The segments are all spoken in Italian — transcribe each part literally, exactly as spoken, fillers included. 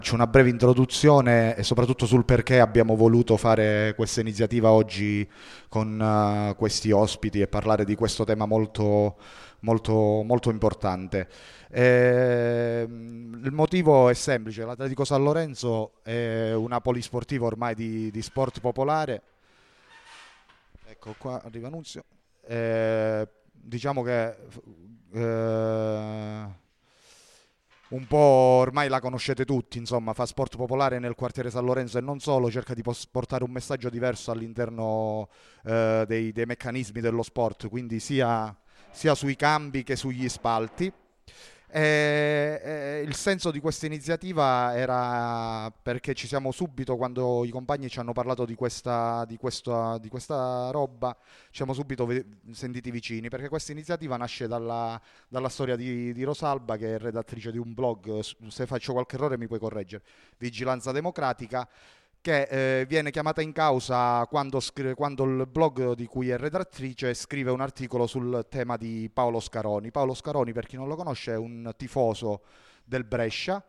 Faccio una breve introduzione e soprattutto sul perché abbiamo voluto fare questa iniziativa oggi con eh, questi ospiti e parlare di questo tema molto, molto, molto importante. Ehm, il motivo è semplice: l'Atletico San Lorenzo è una polisportiva ormai di, di sport popolare. Ecco qua arriva Nunzio. Eh, diciamo che eh, un po' ormai la conoscete tutti, insomma, fa sport popolare nel quartiere San Lorenzo e non solo, cerca di pos- portare un messaggio diverso all'interno eh, dei, dei meccanismi dello sport, quindi sia, sia sui cambi che sugli spalti. E, e il senso di questa iniziativa era perché ci siamo subito, quando i compagni ci hanno parlato di questa, di questa, di questa roba, ci siamo subito ve- sentiti vicini, perché questa iniziativa nasce dalla, dalla storia di, di Rosalba, che è redattrice di un blog. S- se faccio qualche errore mi puoi correggere, Vigilanza Democratica, che eh, viene chiamata in causa quando, scri- quando il blog di cui è redattrice scrive un articolo sul tema di Paolo Scaroni. Paolo Scaroni, per chi non lo conosce, è un tifoso del Brescia,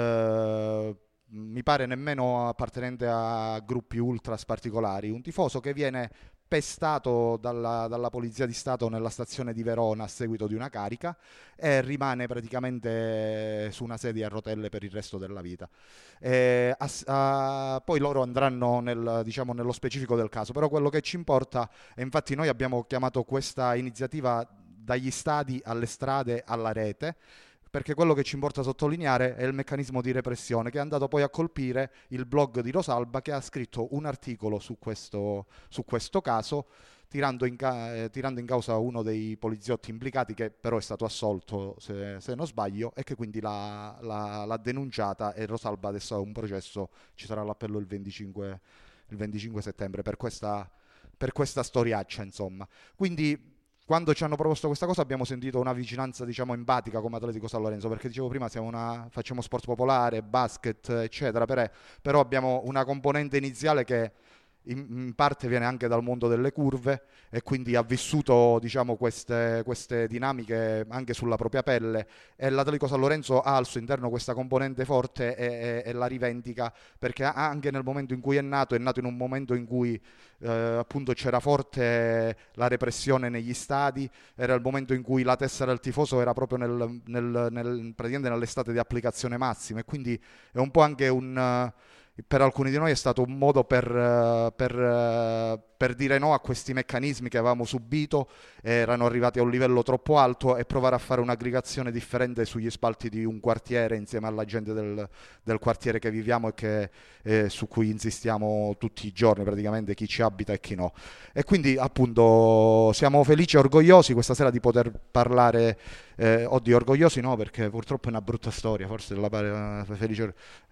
eh, mi pare nemmeno appartenente a gruppi ultras particolari, un tifoso che viene pestato dalla, dalla Polizia di Stato nella stazione di Verona a seguito di una carica e rimane praticamente su una sedia a rotelle per il resto della vita. Eh, ass- ah, poi loro andranno nel, diciamo, nello specifico del caso, però quello che ci importa, e infatti noi abbiamo chiamato questa iniziativa dagli stadi alle strade alla rete, perché quello che ci importa sottolineare è il meccanismo di repressione che è andato poi a colpire il blog di Rosalba, che ha scritto un articolo su questo, su questo caso, tirando in, ca- eh, tirando in causa uno dei poliziotti implicati, che però è stato assolto, se, se non sbaglio, e che quindi l'ha, l'ha- l'ha denunciata, e Rosalba adesso ha un processo, ci sarà l'appello il venticinque, il venticinque settembre per questa, per questa storiaccia, insomma. Quindi quando ci hanno proposto questa cosa abbiamo sentito una vicinanza, diciamo, empatica come Atletico San Lorenzo, perché dicevo prima siamo una, facciamo sport popolare, basket, eccetera, per- però abbiamo una componente iniziale che in, in parte viene anche dal mondo delle curve e quindi ha vissuto, diciamo, queste, queste dinamiche anche sulla propria pelle, e l'Atletico San Lorenzo ha al suo interno questa componente forte e, e- e la rivendica, perché anche nel momento in cui è nato, è nato in un momento in cui eh, appunto c'era forte la repressione negli stadi, era il momento in cui la tessera del tifoso era proprio nel, nel- nel- praticamente nell'estate di applicazione massima, e quindi è un po' anche un... eh, per alcuni di noi è stato un modo per, eh, per, eh, per dire no a questi meccanismi che avevamo subito, erano arrivati a un livello troppo alto, e provare a fare un'aggregazione differente sugli spalti di un quartiere insieme alla gente del, del quartiere che viviamo e che, eh, su cui insistiamo tutti i giorni, praticamente chi ci abita e chi no. E quindi appunto siamo felici e orgogliosi questa sera di poter parlare, eh, oddio, orgogliosi no, perché purtroppo è una brutta storia, forse la pare- felice.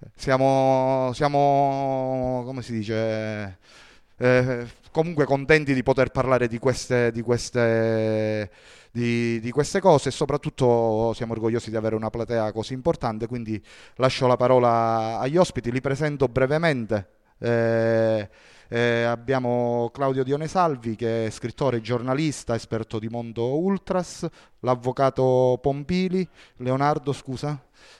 Siamo, siamo, come si dice, eh, comunque contenti di poter parlare di queste, di queste, di, di queste cose, e soprattutto siamo orgogliosi di avere una platea così importante, quindi lascio la parola agli ospiti, li presento brevemente. Eh, eh, abbiamo Claudio Dione Salvi, che è scrittore, giornalista, esperto di mondo ultras, l'avvocato Pompili, Leonardo, scusa,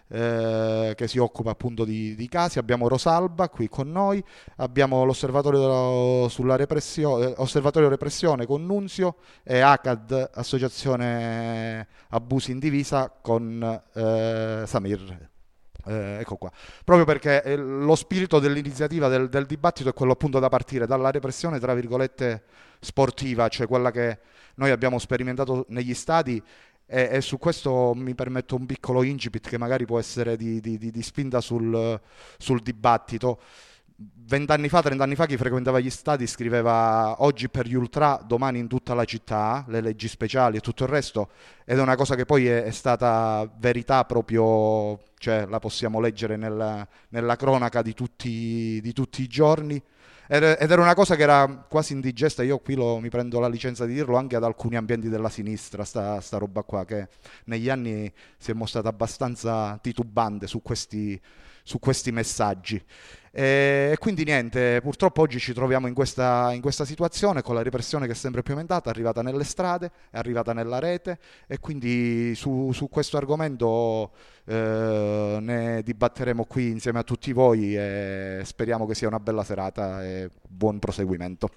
eh, che si occupa appunto di, di casi. Abbiamo Rosalba qui con noi, abbiamo l'osservatorio sulla repressione, osservatorio repressione con Nunzio, e ACAD, Associazione Abusi in Divisa, con eh, Samir. Eh, ecco qua, proprio perché eh, lo spirito dell'iniziativa, del, del dibattito, è quello appunto da partire dalla repressione, tra virgolette, sportiva, cioè quella che noi abbiamo sperimentato negli stadi, e, e su questo mi permetto un piccolo incipit che magari può essere di, di- di- di spinta sul, sul dibattito. Vent'anni fa, trent'anni fa, chi frequentava gli stadi scriveva oggi per gli ultra, domani in tutta la città, le leggi speciali e tutto il resto, ed è una cosa che poi è, è stata verità proprio, cioè la possiamo leggere nella, nella cronaca di tutti, di tutti i giorni. Ed ed era una cosa che era quasi indigesta, io qui lo- mi prendo la licenza di dirlo anche ad alcuni ambienti della sinistra, sta, sta roba qua, che negli anni si è mostrata abbastanza titubante su questi, su questi messaggi. E quindi niente, purtroppo oggi ci troviamo in questa, in questa situazione con la repressione che è sempre più aumentata, è arrivata nelle strade, è arrivata nella rete e quindi su, su questo argomento eh, ne dibatteremo qui insieme a tutti voi e speriamo che sia una bella serata e buon proseguimento.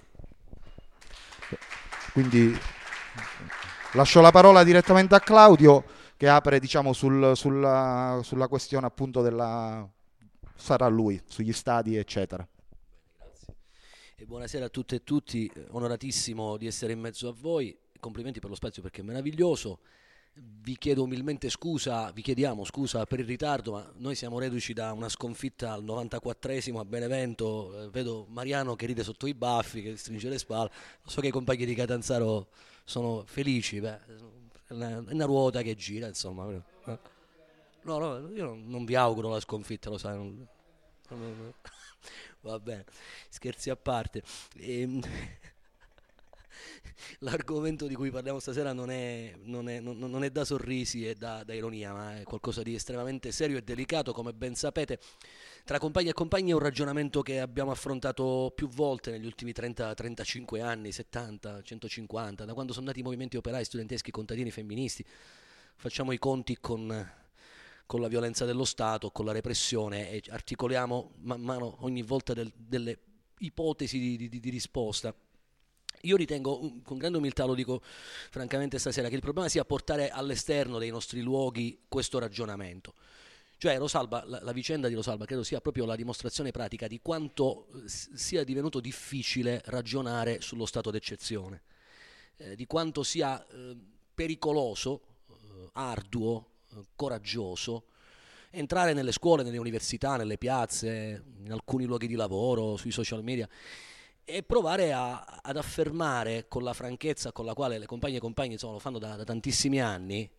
Quindi lascio la parola direttamente a Claudio che apre diciamo sul, sulla, sulla questione appunto della... sarà lui, sugli stadi eccetera. Grazie. E buonasera a tutte e tutti, onoratissimo di essere in mezzo a voi, complimenti per lo spazio perché è meraviglioso. Vi chiedo umilmente scusa, vi chiediamo scusa per il ritardo, ma noi siamo reduci da una sconfitta al novantaquattresimo a Benevento. Eh, vedo Mariano che ride sotto i baffi, che stringe le spalle. So che i compagni di Catanzaro sono felici, beh, è una, è una ruota che gira, insomma. No, no, io non, non vi auguro la sconfitta, lo sai. Non, non, non, va bene, scherzi a parte. Ehm, L'argomento di cui parliamo stasera non è, non è, non, non è da sorrisi e da, da ironia, ma è qualcosa di estremamente serio e delicato, come ben sapete. Tra compagni e compagni è un ragionamento che abbiamo affrontato più volte negli ultimi trenta trentacinque anni, settanta, centocinquanta, da quando sono nati i movimenti operai, studenteschi, contadini, femministi. Facciamo i conti con, con la violenza dello Stato, con la repressione e articoliamo man mano ogni volta del, delle ipotesi di, di, di risposta. Io ritengo, con grande umiltà lo dico francamente stasera, che il problema sia portare all'esterno dei nostri luoghi questo ragionamento. Cioè Rosalba, la, la vicenda di Rosalba credo sia proprio la dimostrazione pratica di quanto sia divenuto difficile ragionare sullo stato d'eccezione, eh, di quanto sia eh, pericoloso, eh, arduo, eh, coraggioso entrare nelle scuole, nelle università, nelle piazze, in alcuni luoghi di lavoro, sui social media e provare a, ad affermare con la franchezza con la quale le compagne e compagni insomma, lo fanno da, da tantissimi anni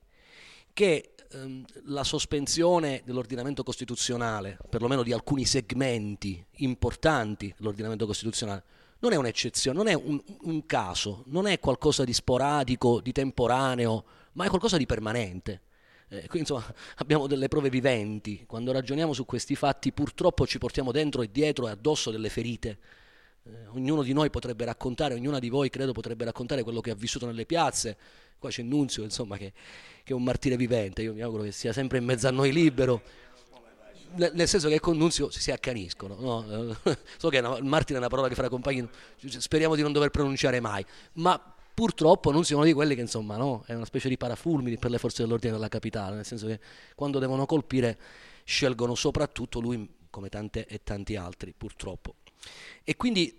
che ehm, la sospensione dell'ordinamento costituzionale, perlomeno di alcuni segmenti importanti dell'ordinamento costituzionale, non è un'eccezione, non è un, un caso, non è qualcosa di sporadico, di temporaneo, ma è qualcosa di permanente. Eh, quindi insomma abbiamo delle prove viventi, quando ragioniamo su questi fatti purtroppo ci portiamo dentro e dietro e addosso delle ferite. Eh, ognuno di noi potrebbe raccontare, ognuna di voi credo potrebbe raccontare quello che ha vissuto nelle piazze. Qua c'è Nunzio insomma che, che è un martire vivente, io mi auguro che sia sempre in mezzo a noi libero, nel, nel senso che con Nunzio si, si accaniscono, no? So che una, il martire è una parola che fra compagni speriamo di non dover pronunciare mai, ma purtroppo Nunzio è uno di quelli che insomma no? È una specie di parafulmine per le forze dell'ordine della capitale, nel senso che quando devono colpire scelgono soprattutto lui come tante e tanti altri purtroppo. E quindi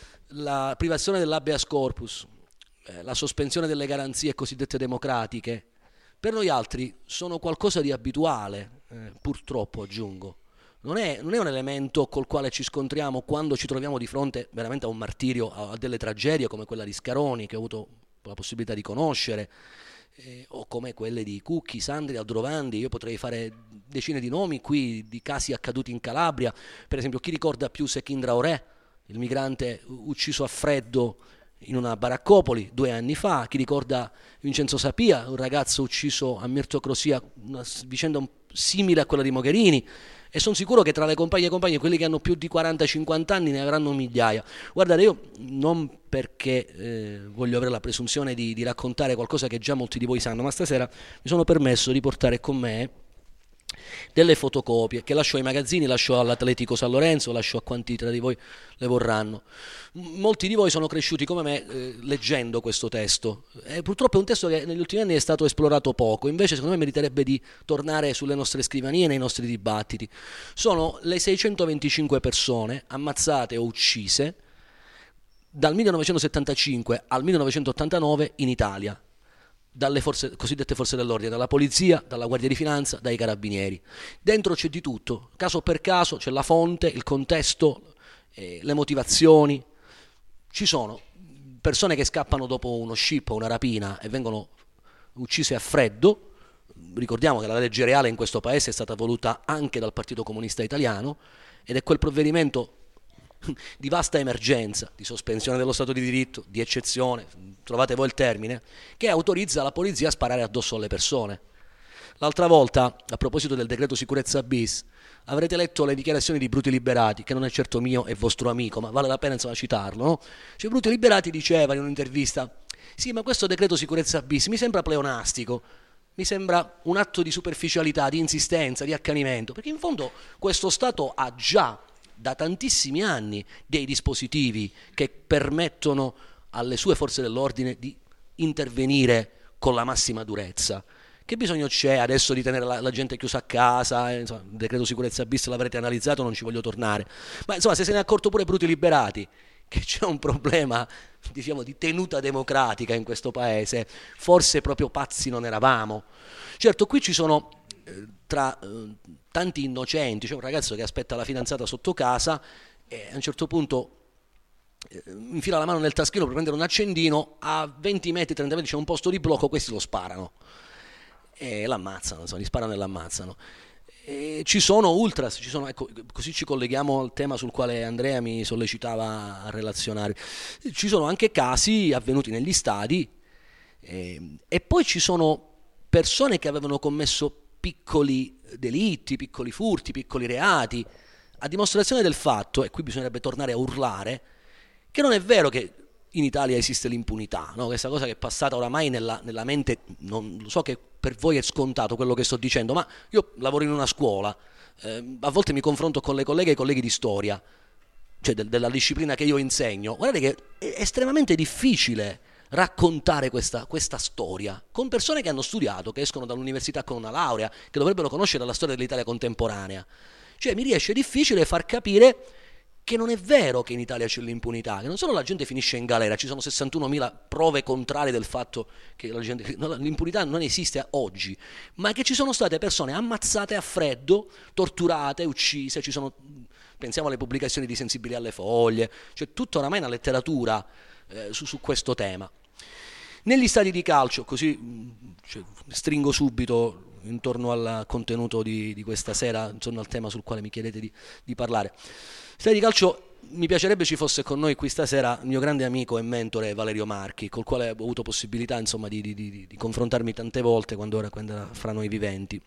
la privazione dell'habeas corpus, eh, la sospensione delle garanzie cosiddette democratiche, per noi altri sono qualcosa di abituale, eh, purtroppo aggiungo. Non è, non è un elemento col quale ci scontriamo quando ci troviamo di fronte veramente a un martirio, a, a delle tragedie come quella di Scaroni, che ho avuto la possibilità di conoscere, eh, o come quelle di Cucchi, Sandri, Aldrovandi. Io potrei fare decine di nomi qui di casi accaduti in Calabria. Per esempio, chi ricorda più Sekin Traoré, il migrante ucciso a freddo in una baraccopoli due anni fa? Chi ricorda Vincenzo Sapia, un ragazzo ucciso a Merzocrosia, una vicenda simile a quella di Mogherini? E sono sicuro che tra le compagne e compagni quelli che hanno più di quaranta cinquanta anni ne avranno migliaia. Guardate, io non perché eh, voglio avere la presunzione di, di raccontare qualcosa che già molti di voi sanno, ma stasera mi sono permesso di portare con me delle fotocopie che lascio ai magazzini, lascio all'Atletico San Lorenzo, lascio a quanti tra di voi le vorranno. Molti di voi sono cresciuti come me eh, leggendo questo testo. Eh, purtroppo è un testo che negli ultimi anni è stato esplorato poco, invece secondo me meriterebbe di tornare sulle nostre scrivanie, nei nostri dibattiti. Sono le seicentoventicinque persone ammazzate o uccise dal millenovecentosettantacinque al millenovecentottantanove in Italia, dalle forze, cosiddette forze dell'ordine, dalla polizia, dalla guardia di finanza, dai carabinieri. Dentro c'è di tutto, caso per caso, c'è la fonte, il contesto, eh, le motivazioni. Ci sono persone che scappano dopo uno scippo, una rapina e vengono uccise a freddo. Ricordiamo che la legge reale in questo paese è stata voluta anche dal Partito Comunista Italiano ed è quel provvedimento di vasta emergenza, di sospensione dello Stato di diritto, di eccezione, trovate voi il termine, che autorizza la polizia a sparare addosso alle persone. L'altra volta, a proposito del decreto sicurezza bis, avrete letto le dichiarazioni di Bruti Liberati, che non è certo mio e vostro amico, ma vale la pena insomma citarlo, no? Cioè, Bruti Liberati diceva in un'intervista: sì, ma questo decreto sicurezza bis mi sembra pleonastico, mi sembra un atto di superficialità, di insistenza, di accanimento, perché in fondo questo Stato ha già da tantissimi anni dei dispositivi che permettono alle sue forze dell'ordine di intervenire con la massima durezza. Che bisogno c'è adesso di tenere la, la gente chiusa a casa? Eh, insomma, il decreto sicurezza bis l'avrete analizzato, non ci voglio tornare. Ma insomma, se se ne è accorto pure Bruti Liberati che c'è un problema, diciamo, di tenuta democratica in questo paese, forse proprio pazzi non eravamo. Certo, qui ci sono eh, tra eh, tanti innocenti, c'è un ragazzo che aspetta la fidanzata sotto casa e a un certo punto eh, infila la mano nel taschino per prendere un accendino, a venti metri, trenta metri c'è un posto di blocco, questi lo sparano e l'ammazzano, insomma, gli sparano e l'ammazzano. E ci sono ultras, ci sono, ecco, così ci colleghiamo al tema sul quale Andrea mi sollecitava a relazionare. Ci sono anche casi avvenuti negli stadi eh, e poi ci sono persone che avevano commesso piccoli delitti, piccoli furti, piccoli reati, a dimostrazione del fatto, e qui bisognerebbe tornare a urlare, che non è vero che in Italia esiste l'impunità, no? Questa cosa che è passata oramai nella, nella mente, non lo so che per voi è scontato quello che sto dicendo, ma io lavoro in una scuola, eh, a volte mi confronto con le colleghe e i colleghi di storia, cioè del, della disciplina che io insegno. Guardate che è estremamente difficile raccontare questa, questa storia con persone che hanno studiato, che escono dall'università con una laurea, che dovrebbero conoscere la storia dell'Italia contemporanea. Cioè mi riesce difficile far capire che non è vero che in Italia c'è l'impunità, che non solo la gente finisce in galera, ci sono sessantunomila prove contrarie del fatto che la gente, l'impunità non esiste oggi, ma che ci sono state persone ammazzate a freddo, torturate, uccise, ci sono, pensiamo alle pubblicazioni di Sensibili alle Foglie, c'è tutta oramai una letteratura eh, su, su questo tema. Negli stadi di calcio, così cioè, stringo subito intorno al contenuto di, di questa sera, intorno al tema sul quale mi chiedete di, di parlare. Stadi di calcio, mi piacerebbe ci fosse con noi qui stasera il mio grande amico e mentore Valerio Marchi, col quale ho avuto possibilità insomma, di, di, di, di confrontarmi tante volte quando era, quando era fra noi viventi.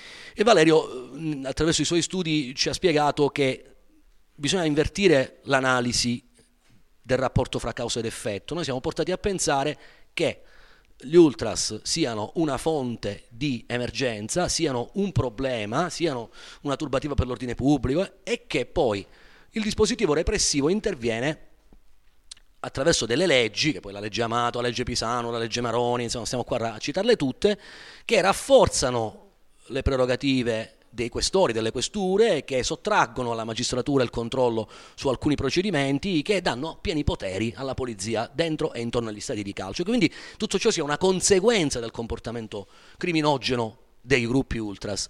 E Valerio, attraverso i suoi studi, ci ha spiegato che bisogna invertire l'analisi del rapporto fra causa ed effetto. Noi siamo portati a pensare che gli ultras siano una fonte di emergenza, siano un problema, siano una turbativa per l'ordine pubblico e che poi il dispositivo repressivo interviene attraverso delle leggi, che poi la legge Amato, la legge Pisano, la legge Maroni, insomma stiamo qua a citarle tutte, che rafforzano le prerogative dei questori, delle questure, che sottraggono alla magistratura il controllo su alcuni procedimenti, che danno pieni poteri alla polizia dentro e intorno agli stadi di calcio. Quindi tutto ciò sia una conseguenza del comportamento criminogeno dei gruppi ultras.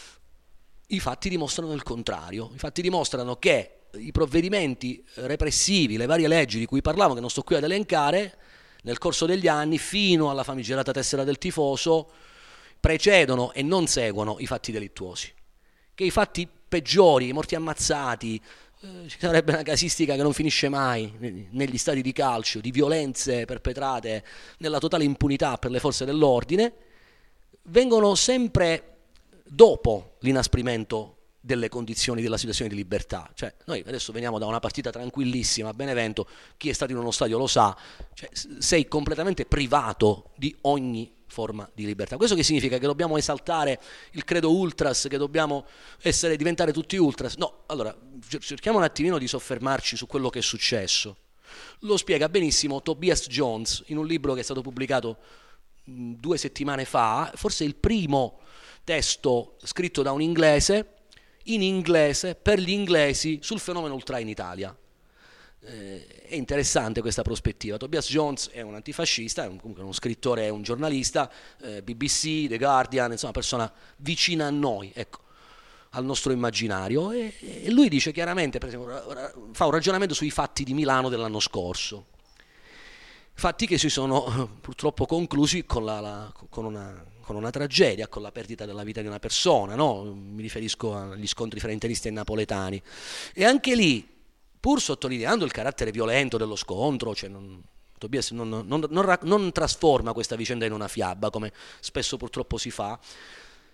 I fatti dimostrano il contrario, i fatti dimostrano che i provvedimenti repressivi, le varie leggi di cui parlavo, che non sto qui ad elencare, nel corso degli anni, fino alla famigerata tessera del tifoso, precedono e non seguono i fatti delittuosi. Che i fatti peggiori, i morti ammazzati, eh, ci sarebbe una casistica che non finisce mai negli stadi di calcio, di violenze perpetrate nella totale impunità per le forze dell'ordine, vengono sempre dopo l'inasprimento delle condizioni della situazione di libertà. Cioè, noi adesso veniamo da una partita tranquillissima a Benevento, chi è stato in uno stadio lo sa, cioè, sei completamente privato di ogni forma di libertà. Questo che significa? Che dobbiamo esaltare il credo ultras, che dobbiamo essere, diventare tutti ultras? No, allora cerchiamo un attimino di soffermarci su quello che è successo. Lo spiega benissimo Tobias Jones in un libro che è stato pubblicato mh, due settimane fa, forse il primo testo scritto da un inglese in inglese per gli inglesi sul fenomeno ultra in Italia. Eh, è interessante questa prospettiva. Tobias Jones è un antifascista, è un, comunque uno scrittore, è un giornalista, eh, B B C, The Guardian, insomma, una persona vicina a noi, ecco, al nostro immaginario, e, e lui dice chiaramente, per esempio, fa un ragionamento sui fatti di Milano dell'anno scorso, fatti che si sono purtroppo conclusi con, la, la, con una con una tragedia, con la perdita della vita di una persona, no? Mi riferisco agli scontri fra interisti e napoletani. E anche lì, pur sottolineando il carattere violento dello scontro, cioè non, Tobias non, non, non, non trasforma questa vicenda in una fiaba, come spesso purtroppo si fa,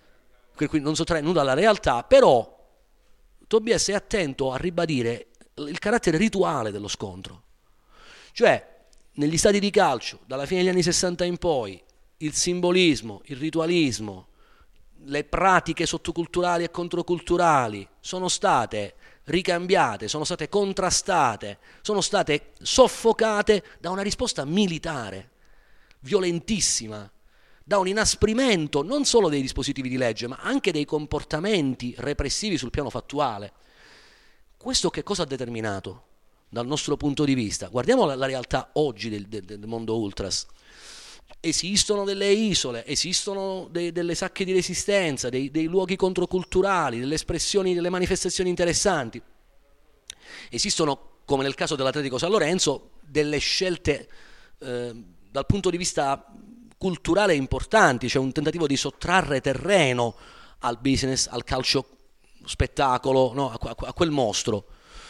per cui non sottrae nulla alla realtà, però Tobias è attento a ribadire il carattere rituale dello scontro. Cioè, negli stadi di calcio, dalla fine degli anni sessanta in poi, il simbolismo, il ritualismo, le pratiche sottoculturali e controculturali sono state ricambiate, sono state contrastate, sono state soffocate da una risposta militare, violentissima, da un inasprimento non solo dei dispositivi di legge, ma anche dei comportamenti repressivi sul piano fattuale. Questo che cosa ha determinato dal nostro punto di vista? Guardiamo la, la realtà oggi del, del, del mondo ultras. Esistono delle isole, esistono dei, delle sacche di resistenza, dei, dei luoghi controculturali, delle espressioni, delle manifestazioni interessanti. Esistono, come nel caso dell'Atletico San Lorenzo, delle scelte eh, dal punto di vista culturale importanti, c'è un tentativo di sottrarre terreno al business, al calcio spettacolo, no? a, a, a quel mostro.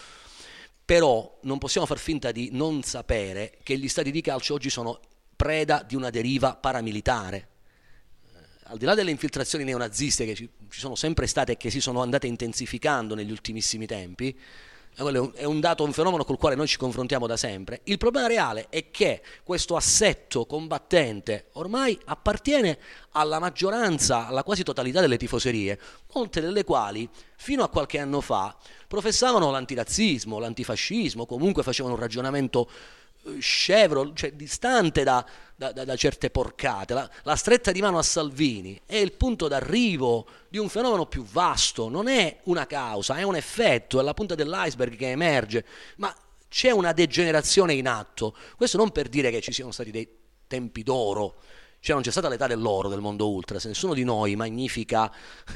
Però non possiamo far finta di non sapere che gli stadi di calcio oggi sono preda di una deriva paramilitare. Eh, al di là delle infiltrazioni neonaziste che ci, ci sono sempre state e che si sono andate intensificando negli ultimissimi tempi, quello è un, è un dato, un fenomeno col quale noi ci confrontiamo da sempre. Il problema reale è che questo assetto combattente ormai appartiene alla maggioranza, alla quasi totalità delle tifoserie, molte delle quali fino a qualche anno fa professavano l'antirazzismo, l'antifascismo, comunque facevano un ragionamento scevro, cioè distante da, da, da certe porcate. La, la stretta di mano a Salvini è il punto d'arrivo di un fenomeno più vasto, non è una causa, è un effetto, è la punta dell'iceberg che emerge, ma c'è una degenerazione in atto. Questo non per dire che ci siano stati dei tempi d'oro, cioè non c'è stata l'età dell'oro del mondo ultras, nessuno di noi magnifica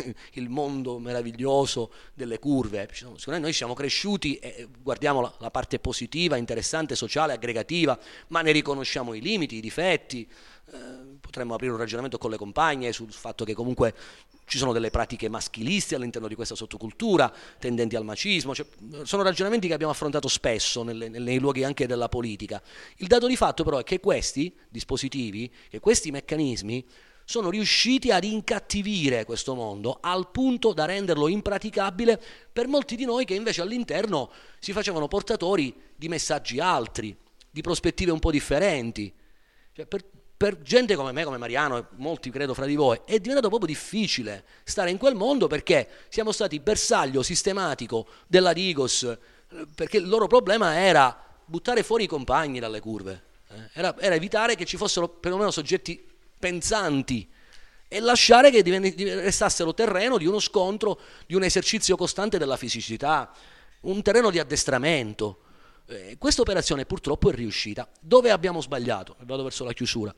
il mondo meraviglioso delle curve. Sicuramente noi siamo cresciuti e guardiamo la, la parte positiva, interessante, sociale, aggregativa, ma ne riconosciamo i limiti, i difetti. Eh, potremmo aprire un ragionamento con le compagne sul fatto che comunque ci sono delle pratiche maschilisti all'interno di questa sottocultura, tendenti al macismo. Cioè, sono ragionamenti che abbiamo affrontato spesso nelle, nei luoghi anche della politica. Il dato di fatto però è che questi dispositivi, che questi meccanismi sono riusciti ad incattivire questo mondo al punto da renderlo impraticabile per molti di noi che invece all'interno si facevano portatori di messaggi altri, di prospettive un po' differenti. Cioè, per, per gente come me, come Mariano e molti credo fra di voi, è diventato proprio difficile stare in quel mondo perché siamo stati bersaglio sistematico della Digos, perché il loro problema era buttare fuori i compagni dalle curve, eh? era, era evitare che ci fossero perlomeno soggetti pensanti e lasciare che restassero terreno di uno scontro, di un esercizio costante della fisicità, un terreno di addestramento. Eh, questa operazione purtroppo è riuscita. Dove abbiamo sbagliato? Vado verso la chiusura.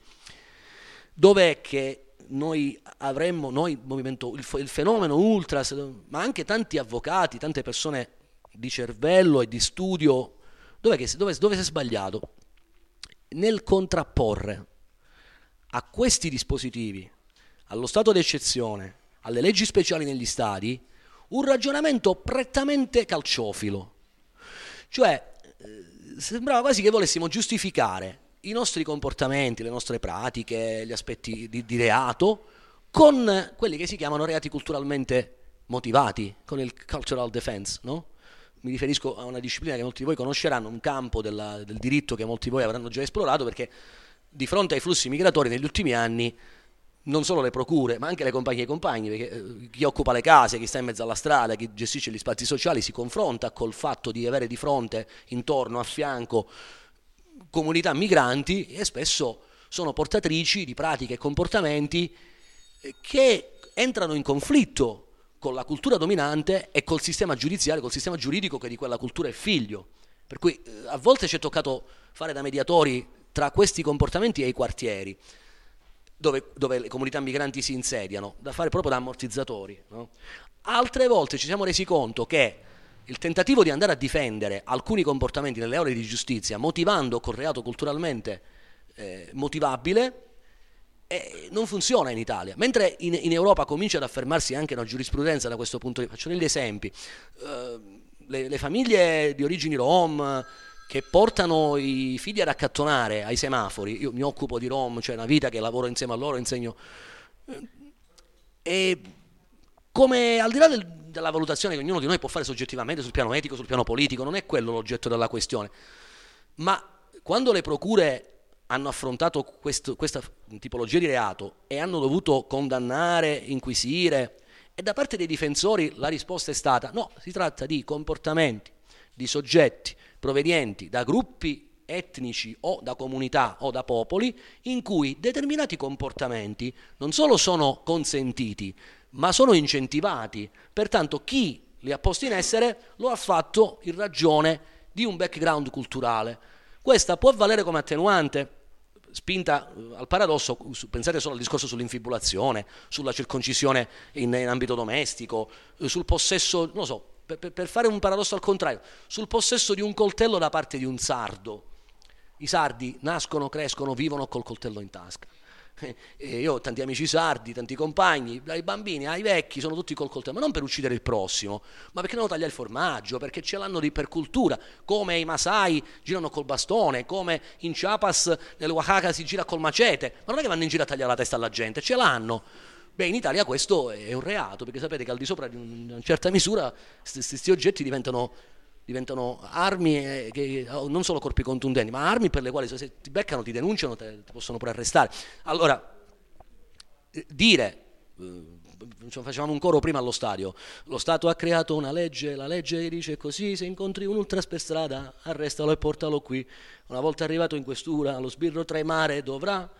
Dov'è che noi avremmo, noi movimento, il, il fenomeno ultras, ma anche tanti avvocati, tante persone di cervello e di studio, dove, che, dove, dove si è sbagliato? Nel contrapporre a questi dispositivi, allo stato d'eccezione, alle leggi speciali negli stadi, un ragionamento prettamente calciofilo. Cioè, eh, sembrava quasi che volessimo giustificare i nostri comportamenti, le nostre pratiche, gli aspetti di, di reato, con quelli che si chiamano reati culturalmente motivati, con il cultural defense, no? Mi riferisco a una disciplina che molti di voi conosceranno, un campo della, del diritto che molti di voi avranno già esplorato, perché di fronte ai flussi migratori negli ultimi anni non solo le procure, ma anche le compagnie e i compagni, perché chi occupa le case, chi sta in mezzo alla strada, chi gestisce gli spazi sociali si confronta col fatto di avere di fronte, intorno, a fianco, comunità migranti e spesso sono portatrici di pratiche e comportamenti che entrano in conflitto con la cultura dominante e col sistema giudiziario, col sistema giuridico che di quella cultura è figlio. Per cui a volte ci è toccato fare da mediatori tra questi comportamenti e i quartieri, dove, dove le comunità migranti si insediano, da fare proprio da ammortizzatori, no? Altre volte ci siamo resi conto che il tentativo di andare a difendere alcuni comportamenti nelle aule di giustizia, motivando col reato culturalmente eh, motivabile, eh, non funziona in Italia. Mentre in, in Europa comincia ad affermarsi anche una giurisprudenza da questo punto di vista. Faccio degli esempi. Eh, le, le famiglie di origini rom che portano i figli ad accattonare ai semafori, io mi occupo di rom, cioè una vita che lavoro insieme a loro, insegno, e come al di là del, della valutazione che ognuno di noi può fare soggettivamente sul piano etico, sul piano politico, non è quello l'oggetto della questione, ma quando le procure hanno affrontato questo, questa tipologia di reato e hanno dovuto condannare, inquisire, e da parte dei difensori la risposta è stata no, si tratta di comportamenti di soggetti provenienti da gruppi etnici o da comunità o da popoli in cui determinati comportamenti non solo sono consentiti, ma sono incentivati. Pertanto chi li ha posti in essere lo ha fatto in ragione di un background culturale. Questa può valere come attenuante, spinta al paradosso, pensate solo al discorso sull'infibulazione, sulla circoncisione in, in ambito domestico, sul possesso, non so, per, per fare un paradosso al contrario, sul possesso di un coltello da parte di un sardo. I sardi nascono, crescono, vivono col coltello in tasca. E io ho tanti amici sardi, tanti compagni, dai bambini ai vecchi, sono tutti col coltello, ma non per uccidere il prossimo, ma perché devono tagliare il formaggio, perché ce l'hanno di per cultura, come i Masai girano col bastone, come in Chiapas, nel Oaxaca si gira col macete, ma non è che vanno in giro a tagliare la testa alla gente, ce l'hanno. Beh, in Italia questo è un reato, perché sapete che al di sopra di una certa misura questi oggetti diventano diventano armi, eh, che, non solo corpi contundenti, ma armi per le quali se ti beccano, ti denunciano, te, ti possono pure arrestare. Allora, eh, dire, eh, facevamo un coro prima allo stadio, lo Stato ha creato una legge, la legge dice così, se incontri un ultras per strada, arrestalo e portalo qui. Una volta arrivato in questura, lo sbirro tremare dovrà...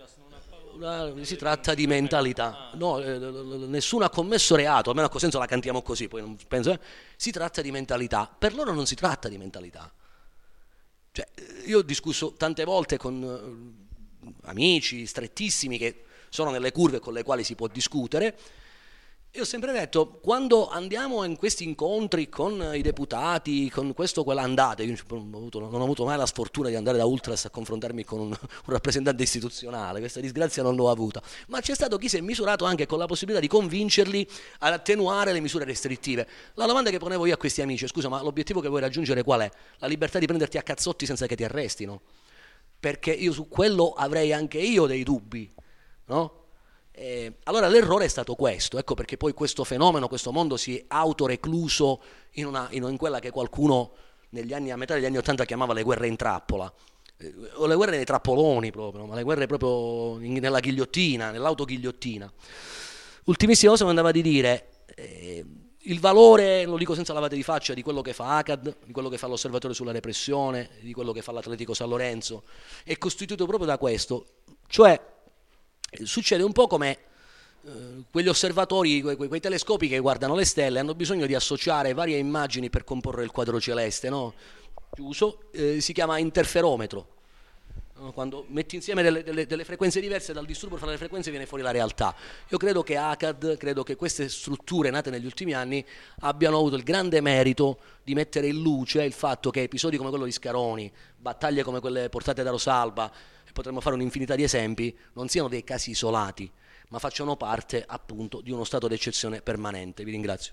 Si tratta di mentalità, no, eh, nessuno ha commesso reato, almeno a Cosenza la cantiamo così, poi non penso, eh. Si tratta di mentalità, per loro non si tratta di mentalità. Cioè, io ho discusso tante volte con eh, amici strettissimi che sono nelle curve con le quali si può discutere. Io ho sempre detto, quando andiamo in questi incontri con i deputati, con questo o quella andate, io non ho, avuto, non ho avuto mai la sfortuna di andare da Ultras a confrontarmi con un, un rappresentante istituzionale, questa disgrazia non l'ho avuta, ma c'è stato chi si è misurato anche con la possibilità di convincerli ad attenuare le misure restrittive. La domanda che ponevo io a questi amici, scusa, ma l'obiettivo che vuoi raggiungere qual è? La libertà di prenderti a cazzotti senza che ti arrestino? Perché io su quello avrei anche io dei dubbi, no? Eh, allora l'errore è stato questo, ecco perché poi questo fenomeno, questo mondo si è autorecluso in, una, in, in quella che qualcuno negli anni, a metà degli anni ottanta chiamava le guerre in trappola, eh, o le guerre nei trappoloni proprio, ma le guerre proprio in, nella ghigliottina, nell'autoghigliottina. Ultimissima cosa mi andava di dire, eh, il valore, lo dico senza lavate di faccia, di quello che fa ACAD, di quello che fa l'Osservatorio sulla repressione, di quello che fa l'Atletico San Lorenzo, è costituito proprio da questo, cioè succede un po' come eh, quegli osservatori, que- quei telescopi che guardano le stelle, hanno bisogno di associare varie immagini per comporre il quadro celeste, no? Chiuso, eh, si chiama interferometro. No? Quando metti insieme delle, delle, delle frequenze diverse, dal disturbo fra le frequenze viene fuori la realtà. Io credo che ACAD, credo che queste strutture nate negli ultimi anni abbiano avuto il grande merito di mettere in luce il fatto che episodi come quello di Scaroni, battaglie come quelle portate da Rosalba, e potremmo fare un'infinità di esempi, non siano dei casi isolati, ma facciano parte appunto di uno stato d'eccezione permanente. Vi ringrazio.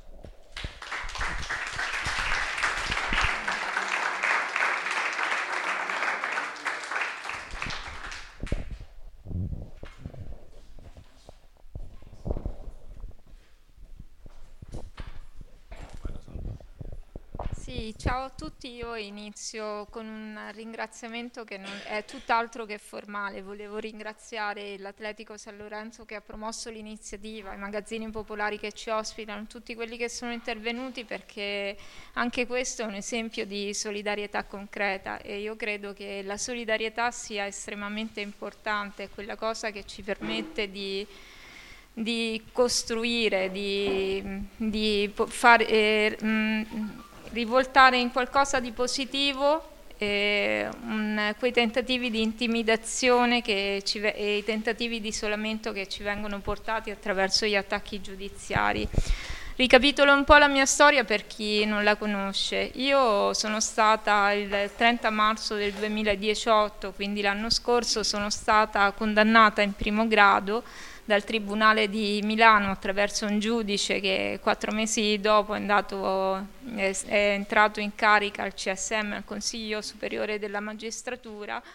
Sì, ciao a tutti, io inizio con un ringraziamento che non è tutt'altro che formale. Volevo ringraziare l'Atletico San Lorenzo che ha promosso l'iniziativa, i magazzini popolari che ci ospitano, tutti quelli che sono intervenuti, perché anche questo è un esempio di solidarietà concreta e io credo che la solidarietà sia estremamente importante, è quella cosa che ci permette di di costruire, di, di fare eh, mh, rivoltare in qualcosa di positivo eh, un, quei tentativi di intimidazione che ci, e i tentativi di isolamento che ci vengono portati attraverso gli attacchi giudiziari. Ricapitolo un po' la mia storia per chi non la conosce. Io sono stata il trenta marzo del duemiladiciotto, quindi l'anno scorso, sono stata condannata in primo grado dal Tribunale di Milano attraverso un giudice che quattro mesi dopo è, andato, è, è entrato in carica al C S M, al Consiglio Superiore della Magistratura,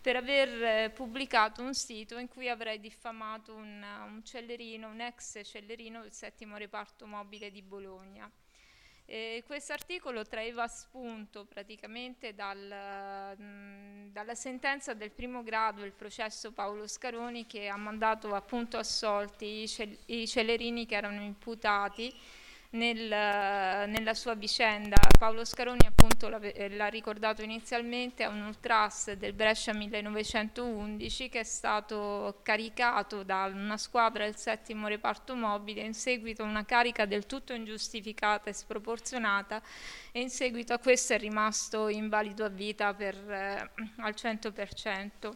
per aver pubblicato un sito in cui avrei diffamato un, un cellerino, un ex cellerino del settimo reparto mobile di Bologna. Questo articolo traeva spunto praticamente dal, mh, dalla sentenza del primo grado del processo Paolo Scaroni, che ha mandato appunto assolti i, cel- i cellerini che erano imputati nel, nella sua vicenda. Paolo Scaroni appunto l'ha, l'ha ricordato inizialmente, è un ultras del Brescia millenovecentoundici che è stato caricato da una squadra del settimo reparto mobile in seguito a una carica del tutto ingiustificata e sproporzionata, e in seguito a questo è rimasto invalido a vita per, eh, al cento per cento.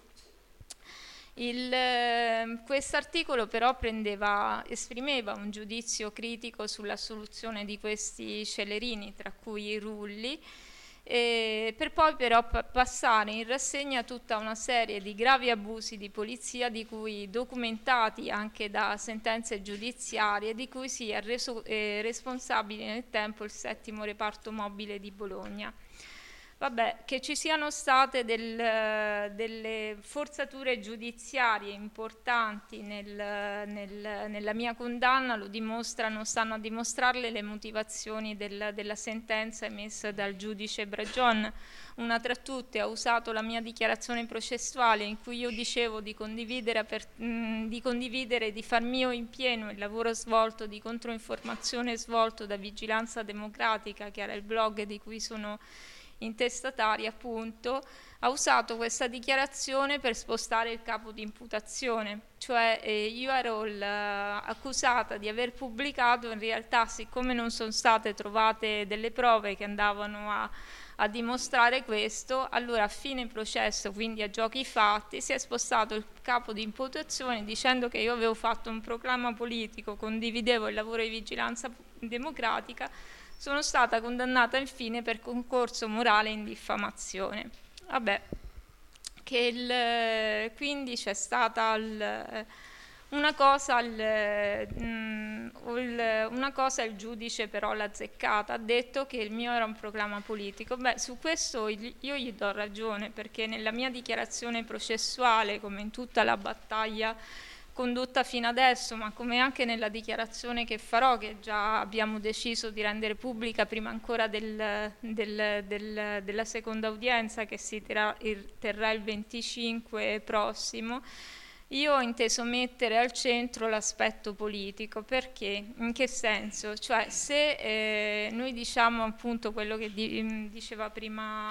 Eh, quest'articolo però prendeva, esprimeva un giudizio critico sulla soluzione di questi cellerini, tra cui i rulli, eh, per poi però pa- passare in rassegna tutta una serie di gravi abusi di polizia, di cui documentati anche da sentenze giudiziarie, di cui si è reso eh, responsabile nel tempo il settimo reparto mobile di Bologna. Vabbè, che ci siano state del, delle forzature giudiziarie importanti nel, nel, nella mia condanna lo dimostrano, stanno a dimostrarle le motivazioni del, della sentenza emessa dal giudice Bragion. Una tra tutte, ha usato la mia dichiarazione processuale in cui io dicevo di condividere, per, mh, di condividere, di far mio in pieno il lavoro svolto di controinformazione svolto da Vigilanza Democratica, che era il blog di cui sono intestataria, appunto, ha usato questa dichiarazione per spostare il capo di imputazione, cioè eh, io ero accusata di aver pubblicato, in realtà siccome non sono state trovate delle prove che andavano a, a dimostrare questo, allora a fine processo, quindi a giochi fatti, si è spostato il capo di imputazione dicendo che io avevo fatto un proclama politico, condividevo il lavoro di Vigilanza Democratica. Sono stata condannata infine per concorso morale in diffamazione. Vabbè, che il, quindi c'è stata il, una cosa, il, il, una cosa il giudice però l'ha azzeccata, ha detto che il mio era un proclama politico. Beh, su questo io gli do ragione, perché nella mia dichiarazione processuale, come in tutta la battaglia condotta fino adesso, ma come anche nella dichiarazione che farò, che già abbiamo deciso di rendere pubblica prima ancora del, del, del, della seconda udienza che si terrà il, terrà il venticinque prossimo, io ho inteso mettere al centro l'aspetto politico. Perché? In che senso? Cioè, se eh, noi diciamo appunto quello che di, diceva prima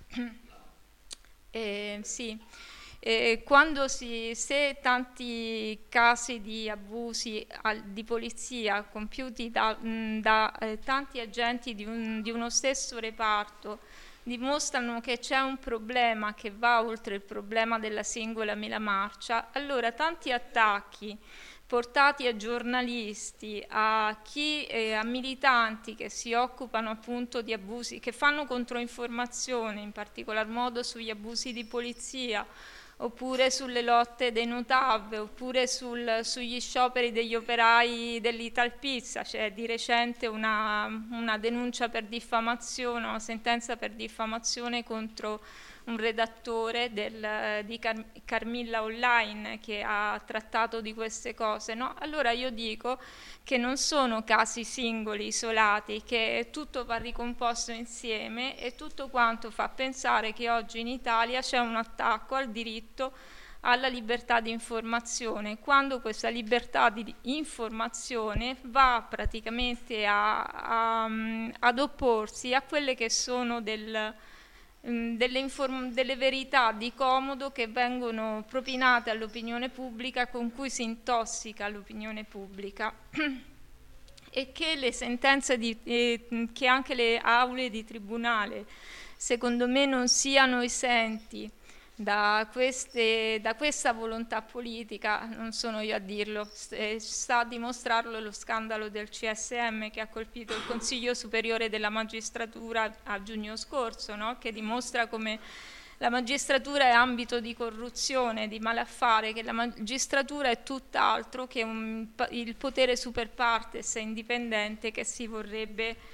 eh, sì Eh, quando si, se tanti casi di abusi al, di polizia compiuti da, mh, da eh, tanti agenti di, un, di uno stesso reparto dimostrano che c'è un problema che va oltre il problema della singola mela marcia, allora tanti attacchi portati a giornalisti, a chi, eh, a militanti che si occupano appunto di abusi, che fanno controinformazione in particolar modo sugli abusi di polizia, oppure sulle lotte dei Notav, oppure sul, sugli scioperi degli operai dell'Italpizza. C'è di recente una, una denuncia per diffamazione, una sentenza per diffamazione contro un redattore del, di Car- Carmilla Online che ha trattato di queste cose, no? Allora io dico che non sono casi singoli, isolati, che tutto va ricomposto insieme e tutto quanto fa pensare che oggi in Italia c'è un attacco al diritto alla libertà di informazione, quando questa libertà di informazione va praticamente a, a, ad opporsi a quelle che sono del Delle, inform- delle verità di comodo che vengono propinate all'opinione pubblica, con cui si intossica l'opinione pubblica e che le sentenze di, eh, che anche le aule di tribunale secondo me non siano esenti da, queste, da questa volontà politica, non sono io a dirlo, sta a dimostrarlo lo scandalo del C S M che ha colpito il Consiglio Superiore della Magistratura a giugno scorso, no? Che dimostra come la magistratura è ambito di corruzione, di malaffare, che la magistratura è tutt'altro che un, il potere super partes indipendente che si vorrebbe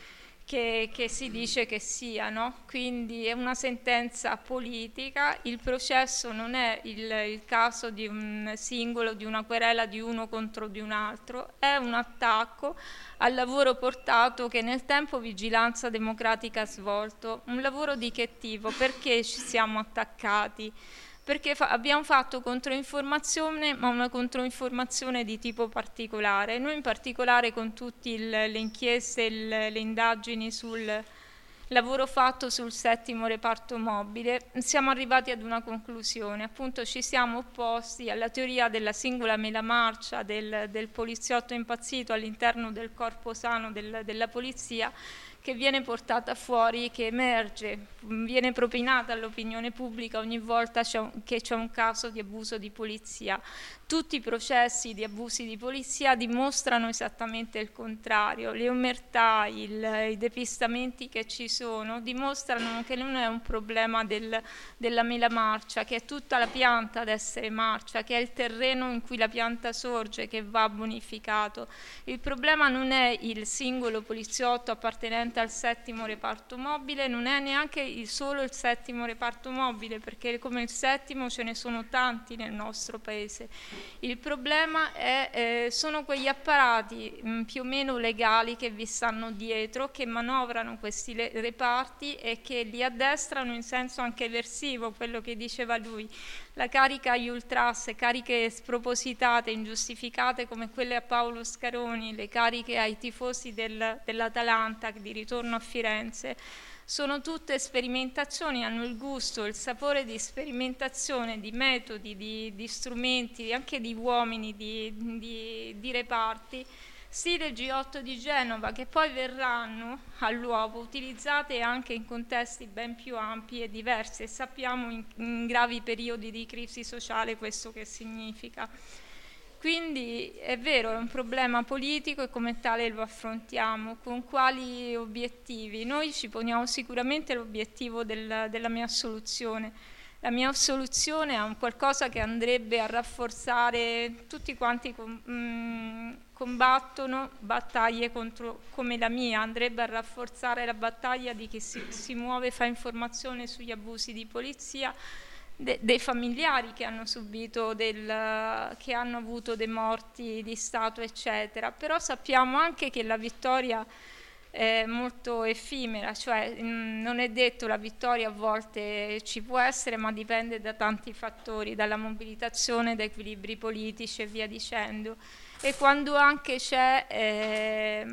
che, che si dice che sia, no? Quindi è una sentenza politica, il processo non è il, il caso di un singolo, di una querela di uno contro di un altro, è un attacco al lavoro portato che nel tempo Vigilanza Democratica ha svolto. Un lavoro di che tipo? Perché ci siamo attaccati? Perché fa- abbiamo fatto controinformazione, ma una controinformazione di tipo particolare. Noi in particolare con tutte le inchieste, il, le indagini sul lavoro fatto sul settimo reparto mobile, siamo arrivati ad una conclusione. Appunto ci siamo opposti alla teoria della singola mela marcia del, del poliziotto impazzito all'interno del corpo sano del, della polizia, che viene portata fuori, che emerge, viene propinata all'opinione pubblica ogni volta c'è un, che c'è un caso di abuso di polizia. Tutti i processi di abusi di polizia dimostrano esattamente il contrario. Le omertà, il, i depistamenti che ci sono dimostrano che non è un problema del, della mela marcia, che è tutta la pianta ad essere marcia, che è il terreno in cui la pianta sorge che va bonificato. Il problema non è il singolo poliziotto appartenente al settimo reparto mobile, non è neanche il, solo il settimo reparto mobile, perché come il settimo ce ne sono tanti nel nostro paese. Il problema è, eh, sono quegli apparati mh, più o meno legali che vi stanno dietro, che manovrano questi le- reparti e che li addestrano in senso anche eversivo, quello che diceva lui. La carica agli ultras, cariche spropositate, ingiustificate come quelle a Paolo Scaroni, le cariche ai tifosi del, dell'Atalanta di ritorno a Firenze, sono tutte sperimentazioni, hanno il gusto, il sapore di sperimentazione, di metodi, di, di strumenti, anche di uomini, di, di, di reparti, stile G otto di Genova, che poi verranno all'uovo utilizzate anche in contesti ben più ampi e diversi, e sappiamo in, in gravi periodi di crisi sociale questo che significa. Quindi è vero, è un problema politico e come tale lo affrontiamo. Con quali obiettivi? Noi ci poniamo sicuramente l'obiettivo del, della mia assoluzione. La mia assoluzione è un qualcosa che andrebbe a rafforzare tutti quanti com, mh, combattono battaglie contro, come la mia, andrebbe a rafforzare la battaglia di chi si, si muove, fa informazione sugli abusi di polizia, De, dei familiari che hanno subito del, che hanno avuto dei morti di Stato eccetera. Però sappiamo anche che la vittoria è molto effimera, cioè mh, non è detto, la vittoria a volte ci può essere, ma dipende da tanti fattori, dalla mobilitazione, da equilibri politici e via dicendo. E quando anche c'è eh,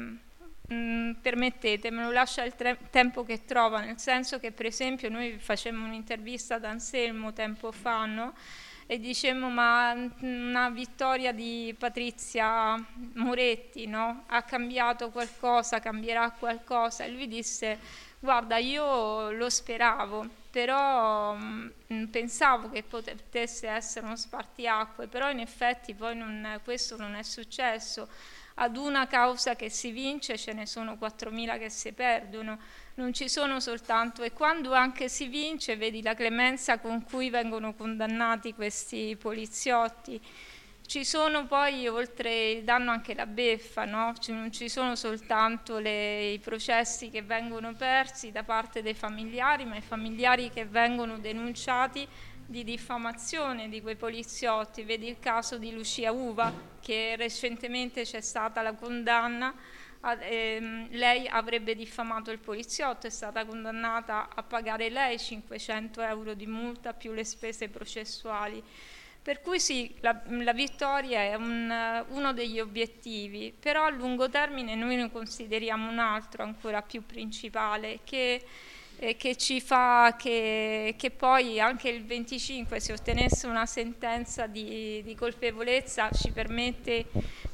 Mm, permettetemelo, lascia il tre- tempo che trova, nel senso che per esempio noi facemmo un'intervista ad Anselmo tempo fa, no? E dicemmo ma una vittoria di Patrizia Moretti, no? Ha cambiato qualcosa, cambierà qualcosa? E lui disse guarda, io lo speravo, però mh, pensavo che potesse essere uno spartiacque, però in effetti poi non, questo non è successo. Ad una causa che si vince ce ne sono quattromila che si perdono, non ci sono soltanto, e quando anche si vince vedi la clemenza con cui vengono condannati questi poliziotti. Ci sono poi, oltre, danno anche la beffa, no? Non ci sono soltanto le, i processi che vengono persi da parte dei familiari, ma i familiari che vengono denunciati di diffamazione di quei poliziotti. Vedi il caso di Lucia Uva, che recentemente c'è stata la condanna, a, ehm, lei avrebbe diffamato il poliziotto, è stata condannata a pagare lei cinquecento euro di multa più le spese processuali. Per cui sì, la, la vittoria è un, uno degli obiettivi, però a lungo termine noi ne consideriamo un altro ancora più principale, che eh, che ci fa che, che poi anche il venticinque, se ottenesse una sentenza di, di colpevolezza, ci permette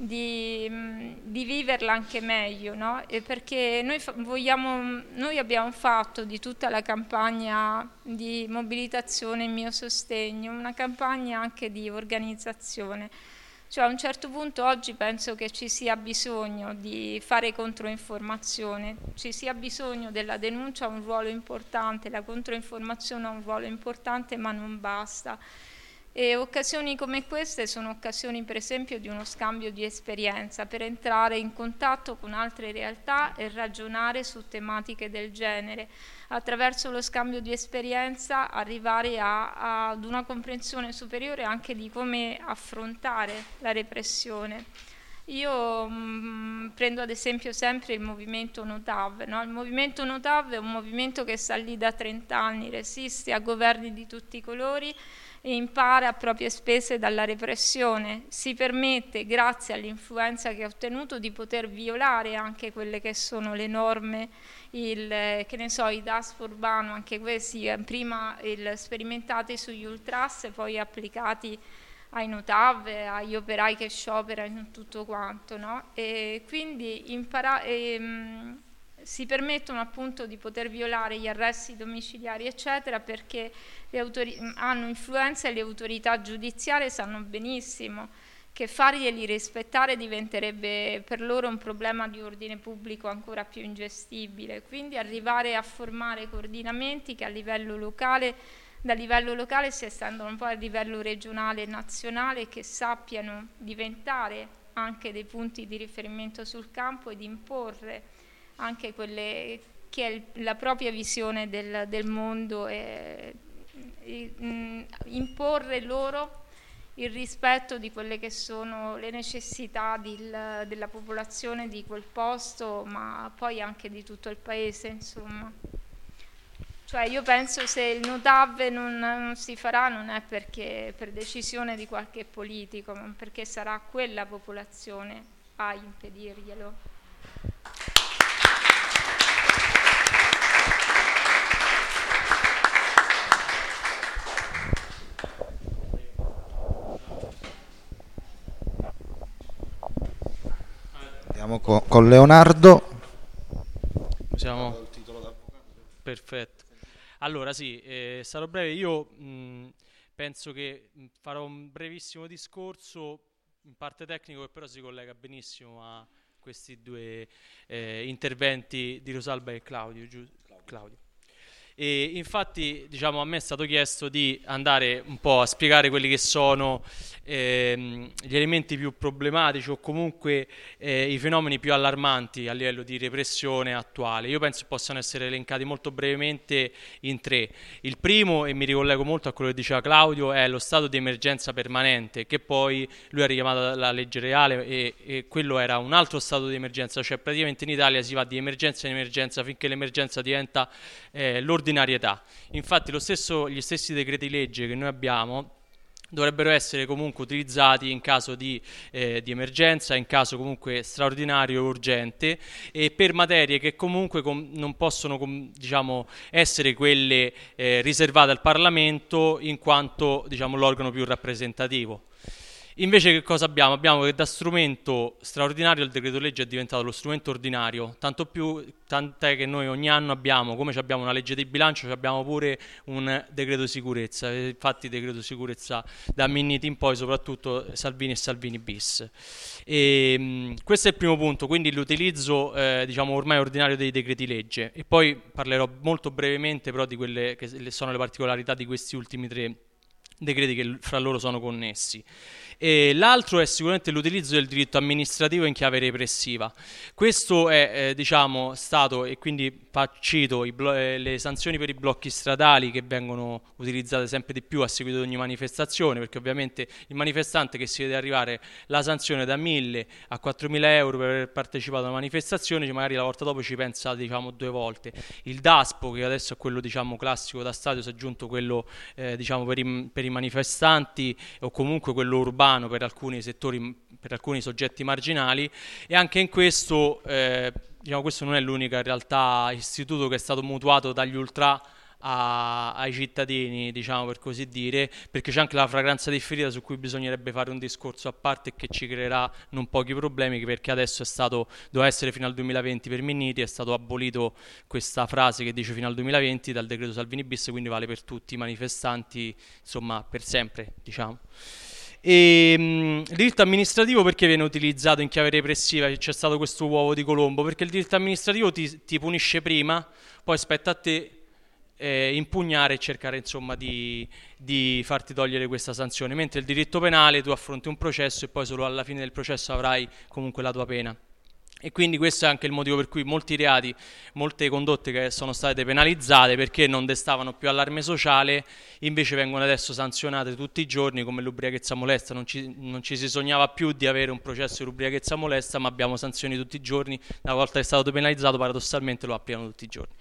di, di viverla anche meglio, no? E perché noi, fa, vogliamo, noi abbiamo fatto di tutta la campagna di mobilitazione Il mio sostegno una campagna anche di organizzazione. Cioè a un certo punto oggi penso che ci sia bisogno di fare controinformazione, ci sia bisogno della denuncia, ha un ruolo importante, la controinformazione ha un ruolo importante, ma non basta. E occasioni come queste sono occasioni per esempio di uno scambio di esperienza per entrare in contatto con altre realtà e ragionare su tematiche del genere. Attraverso lo scambio di esperienza arrivare a, a, ad una comprensione superiore anche di come affrontare la repressione. Io mh, prendo ad esempio sempre il movimento Notav, no? Il movimento Notav è un movimento che sta lì da trent'anni, resiste a governi di tutti i colori e impara a proprie spese dalla repressione. Si permette, grazie all'influenza che ha ottenuto, di poter violare anche quelle che sono le norme, il, che ne so, i Daspo urbano, anche questi prima il, sperimentati sugli ultras e poi applicati ai Notav, agli operai che scioperano, tutto quanto, no? E quindi impara, e, mh, si permettono appunto di poter violare gli arresti domiciliari eccetera perché le autori- hanno influenza e le autorità giudiziarie sanno benissimo che farglieli rispettare diventerebbe per loro un problema di ordine pubblico ancora più ingestibile, quindi arrivare a formare coordinamenti che a livello locale, da livello locale si estendono un po' a livello regionale e nazionale, che sappiano diventare anche dei punti di riferimento sul campo ed imporre anche quelle che è la propria visione del, del mondo e, e mh, imporre loro il rispetto di quelle che sono le necessità del, della popolazione di quel posto, ma poi anche di tutto il paese, insomma. Cioè io penso se il Notav non, non si farà non è perché per decisione di qualche politico, ma perché sarà quella popolazione a impedirglielo. Andiamo con, con Leonardo. Siamo... Perfetto. Allora sì, eh, sarò breve. Io mh, penso che mh, farò un brevissimo discorso, in parte tecnico, che però si collega benissimo a questi due eh, interventi di Rosalba e Claudio. Giu- Claudio. E infatti, diciamo, a me è stato chiesto di andare un po' a spiegare quelli che sono ehm, gli elementi più problematici o comunque eh, i fenomeni più allarmanti a livello di repressione attuale. Io penso possano essere elencati molto brevemente in tre. Il primo, e mi ricollego molto a quello che diceva Claudio, è lo stato di emergenza permanente, che poi lui ha richiamato dalla legge reale e, e quello era un altro stato di emergenza, cioè praticamente in Italia si va di emergenza in emergenza finché l'emergenza diventa eh, l'ordinarietà. Infatti lo stesso, gli stessi decreti legge che noi abbiamo dovrebbero essere comunque utilizzati in caso di, eh, di emergenza, in caso comunque straordinario e urgente, e per materie che comunque com- non possono com- diciamo, essere quelle eh, riservate al Parlamento in quanto diciamo, l'organo più rappresentativo. Invece che cosa abbiamo? Abbiamo che da strumento straordinario il decreto legge è diventato lo strumento ordinario, tanto più, tant'è che noi ogni anno abbiamo, come abbiamo una legge di bilancio, abbiamo pure un decreto sicurezza, infatti decreto sicurezza da Minniti in poi, soprattutto Salvini e Salvini bis. E, mh, questo è il primo punto, quindi l'utilizzo eh, diciamo ormai ordinario dei decreti legge, e poi parlerò molto brevemente però di quelle che sono le particolarità di questi ultimi tre decreti che fra loro sono connessi. E l'altro è sicuramente l'utilizzo del diritto amministrativo in chiave repressiva. Questo è eh, diciamo stato, e quindi cito i blo- eh, le sanzioni per i blocchi stradali che vengono utilizzate sempre di più a seguito di ogni manifestazione, perché ovviamente il manifestante che si vede arrivare la sanzione da mille a quattromila euro per aver partecipato a una manifestazione, magari la volta dopo ci pensa diciamo due volte. Il Daspo, che adesso è quello diciamo classico da stadio, si è aggiunto quello eh, diciamo per i, per i manifestanti, o comunque quello urbano per alcuni settori, per alcuni soggetti marginali, e anche in questo eh, diciamo questo non è l'unica in realtà istituto che è stato mutuato dagli ultra a, ai cittadini, diciamo per così dire, perché c'è anche la fragranza differita su cui bisognerebbe fare un discorso a parte, che ci creerà non pochi problemi, perché adesso è stato, doveva essere fino al duemilaventi per Minniti, è stato abolito questa frase che dice fino al duemilaventi dal decreto Salvini bis, quindi vale per tutti i manifestanti, insomma per sempre, diciamo. E mh, il diritto amministrativo perché viene utilizzato in chiave repressiva? C'è stato questo uovo di Colombo, perché il diritto amministrativo ti, ti punisce prima, poi spetta a te eh, impugnare e cercare insomma di, di farti togliere questa sanzione, mentre il diritto penale tu affronti un processo e poi solo alla fine del processo avrai comunque la tua pena. E quindi questo è anche il motivo per cui molti reati, molte condotte che sono state penalizzate perché non destavano più allarme sociale, invece vengono adesso sanzionate tutti i giorni, come l'ubriachezza molesta. Non ci, non ci si sognava più di avere un processo di ubriachezza molesta, ma abbiamo sanzioni tutti i giorni. Una volta che è stato penalizzato, paradossalmente lo applicano tutti i giorni.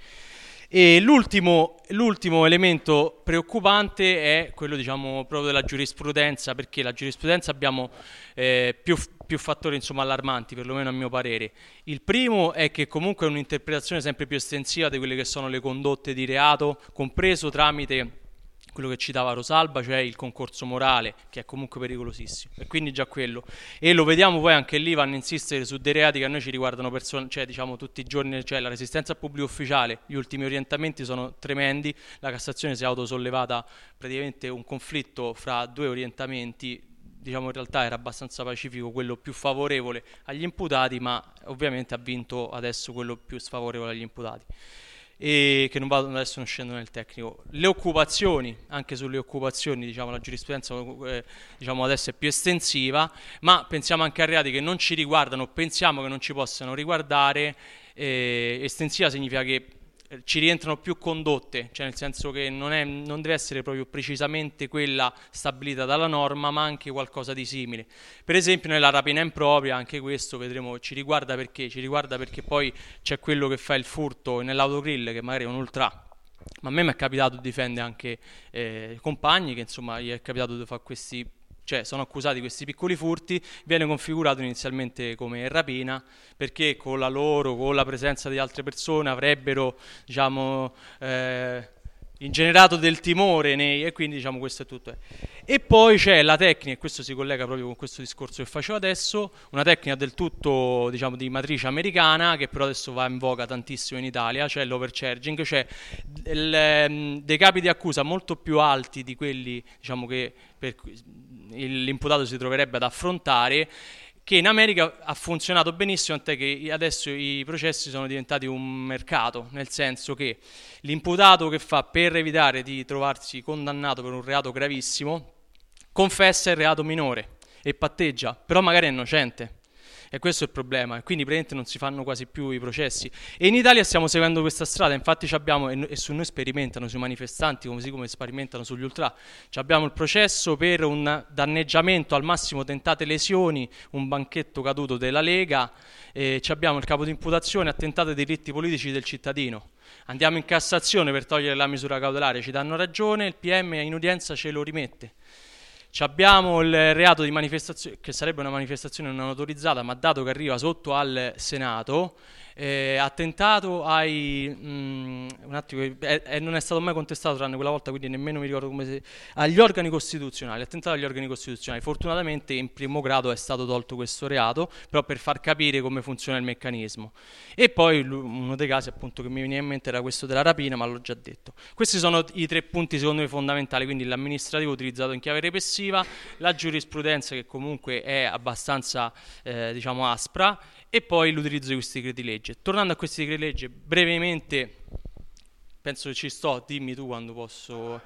E l'ultimo, l'ultimo elemento preoccupante è quello, diciamo, proprio della giurisprudenza, perché la giurisprudenza abbiamo eh, più, più fattori insomma allarmanti, perlomeno a mio parere. Il primo è che comunque è un'interpretazione sempre più estensiva di quelle che sono le condotte di reato, compreso tramite quello che citava Rosalba, cioè il concorso morale, che è comunque pericolosissimo, e quindi già quello. E lo vediamo poi anche lì, vanno a insistere su dei reati che a noi ci riguardano person- cioè diciamo tutti i giorni, cioè la resistenza al pubblico ufficiale, gli ultimi orientamenti sono tremendi, la Cassazione si è autosollevata praticamente un conflitto fra due orientamenti, diciamo in realtà era abbastanza pacifico quello più favorevole agli imputati, ma ovviamente ha vinto adesso quello più sfavorevole agli imputati. E che non vado adesso, non scendo nel tecnico. Le occupazioni, anche sulle occupazioni, diciamo, la giurisprudenza eh, diciamo adesso è più estensiva, ma pensiamo anche a reati che non ci riguardano, pensiamo che non ci possano riguardare. Eh, estensiva significa che ci rientrano più condotte, cioè nel senso che non, è, non deve essere proprio precisamente quella stabilita dalla norma, ma anche qualcosa di simile. Per esempio nella rapina impropria, anche questo vedremo, ci riguarda perché? Ci riguarda perché poi c'è quello che fa il furto nell'autogrill, che magari è un ultra, ma a me mi è capitato di difendere anche eh, compagni che insomma gli è capitato di fare questi, cioè sono accusati di questi piccoli furti, viene configurato inizialmente come rapina, perché con la loro, con la presenza di altre persone avrebbero, diciamo, eh, ingenerato del timore nei, e quindi diciamo questo è tutto. E poi c'è la tecnica, e questo si collega proprio con questo discorso che facevo adesso, una tecnica del tutto, diciamo, di matrice americana, che però adesso va in voga tantissimo in Italia, cioè l'overcharging, cioè il, dei capi di accusa molto più alti di quelli, diciamo, che per l'imputato si troverebbe ad affrontare, che in America ha funzionato benissimo, tant'è che adesso i processi sono diventati un mercato, nel senso che l'imputato che fa per evitare di trovarsi condannato per un reato gravissimo confessa il reato minore e patteggia, però magari è innocente. E questo è il problema, e quindi praticamente non si fanno quasi più i processi. E in Italia stiamo seguendo questa strada, infatti ci abbiamo, e su noi sperimentano sui manifestanti, così come sperimentano sugli ultra, ci abbiamo il processo per un danneggiamento, al massimo tentate lesioni, un banchetto caduto della Lega, e ci abbiamo il capo di imputazione, attentato ai diritti politici del cittadino. Andiamo in Cassazione per togliere la misura cautelare, ci danno ragione, il P M in udienza ce lo rimette. Ci abbiamo il reato di manifestazione, che sarebbe una manifestazione non autorizzata, ma dato che arriva sotto al Senato, eh, attentato ai mh, un attimo, eh, eh, non è stato mai contestato tranne quella volta, quindi nemmeno mi ricordo come si, agli organi costituzionali, attentato agli organi costituzionali. Fortunatamente in primo grado è stato tolto questo reato, però per far capire come funziona il meccanismo. E poi uno dei casi appunto che mi veniva in mente era questo della rapina, ma l'ho già detto. Questi sono i tre punti secondo me fondamentali, quindi l'amministrativo utilizzato in chiave repressiva, la giurisprudenza che comunque è abbastanza eh, diciamo aspra, e poi l'utilizzo di questi decreti legge. Tornando a questi decreti legge, brevemente, penso che ci sto, dimmi tu quando posso.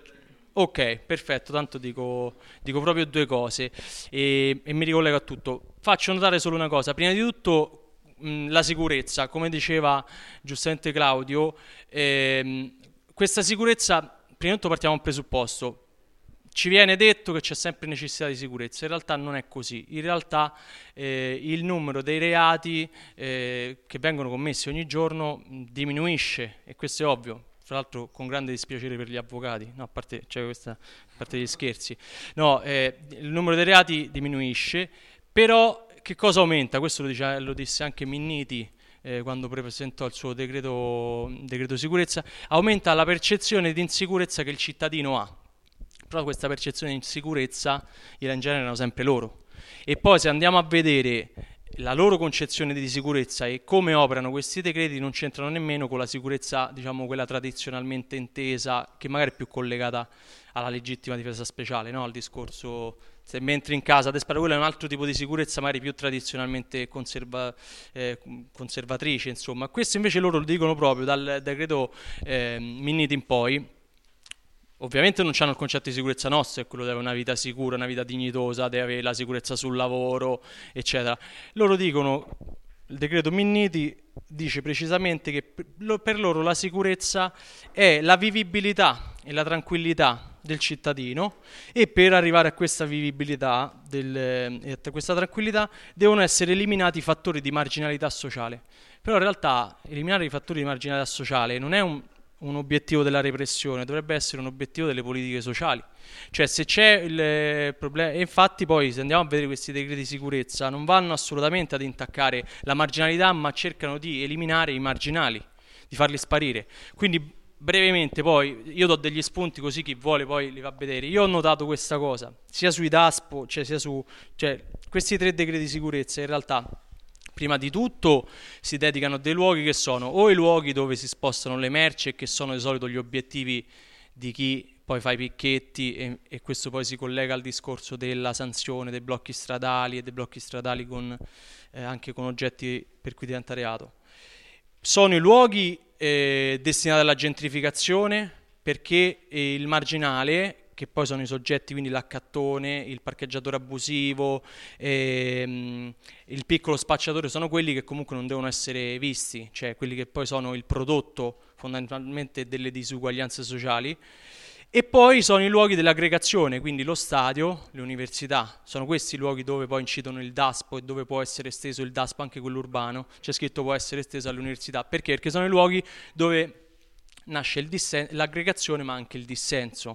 Ok, perfetto, tanto dico, dico proprio due cose e, e mi ricollego a tutto. Faccio notare solo una cosa, prima di tutto mh, la sicurezza, come diceva giustamente Claudio, ehm, questa sicurezza, prima di tutto partiamo da un presupposto. Ci viene detto che c'è sempre necessità di sicurezza, in realtà non è così, in realtà eh, il numero dei reati eh, che vengono commessi ogni giorno mh, diminuisce, e questo è ovvio, tra l'altro con grande dispiacere per gli avvocati, no, a parte, cioè questa, a parte gli scherzi, no, eh, il numero dei reati diminuisce, però che cosa aumenta? Questo lo, dice, lo disse anche Minniti eh, quando presentò il suo decreto, decreto sicurezza, aumenta la percezione di insicurezza che il cittadino ha. Però questa percezione di insicurezza gliela ingenerano sempre loro. E poi se andiamo a vedere la loro concezione di sicurezza e come operano questi decreti, non c'entrano nemmeno con la sicurezza, diciamo, quella tradizionalmente intesa, che magari è più collegata alla legittima difesa speciale, no? Al discorso se mentre in casa te spara, quello è un altro tipo di sicurezza magari più tradizionalmente conserva, eh, conservatrice, insomma. Questo invece loro lo dicono proprio dal decreto eh, Minniti in poi. Ovviamente non hanno il concetto di sicurezza nostro, è quello di avere una vita sicura, una vita dignitosa, di avere la sicurezza sul lavoro, eccetera. Loro dicono, il decreto Minniti dice precisamente che per loro la sicurezza è la vivibilità e la tranquillità del cittadino, e per arrivare a questa vivibilità del, e a questa tranquillità devono essere eliminati i fattori di marginalità sociale. Però in realtà eliminare i fattori di marginalità sociale non è un un obiettivo della repressione, dovrebbe essere un obiettivo delle politiche sociali. Cioè se c'è il problema, e infatti poi se andiamo a vedere questi decreti di sicurezza non vanno assolutamente ad intaccare la marginalità, ma cercano di eliminare i marginali, di farli sparire. Quindi brevemente poi io do degli spunti così chi vuole poi li va a vedere. Io ho notato questa cosa, sia sui DASPO, cioè sia su cioè, questi tre decreti di sicurezza in realtà prima di tutto si dedicano a dei luoghi che sono o i luoghi dove si spostano le merci e che sono di solito gli obiettivi di chi poi fa i picchetti, e, e questo poi si collega al discorso della sanzione dei blocchi stradali e dei blocchi stradali con, eh, anche con oggetti per cui diventa reato. Sono i luoghi eh, destinati alla gentrificazione, perché eh, il marginale, che poi sono i soggetti, quindi l'accattone, il parcheggiatore abusivo, ehm, il piccolo spacciatore, sono quelli che comunque non devono essere visti, cioè quelli che poi sono il prodotto fondamentalmente delle disuguaglianze sociali. E poi sono i luoghi dell'aggregazione, quindi lo stadio, le università, sono questi i luoghi dove poi incidono il DASPO e dove può essere esteso il DASPO, anche quello urbano, c'è scritto può essere esteso alle università. Perché? Perché sono i luoghi dove nasce il dissen- l'aggregazione ma anche il dissenso.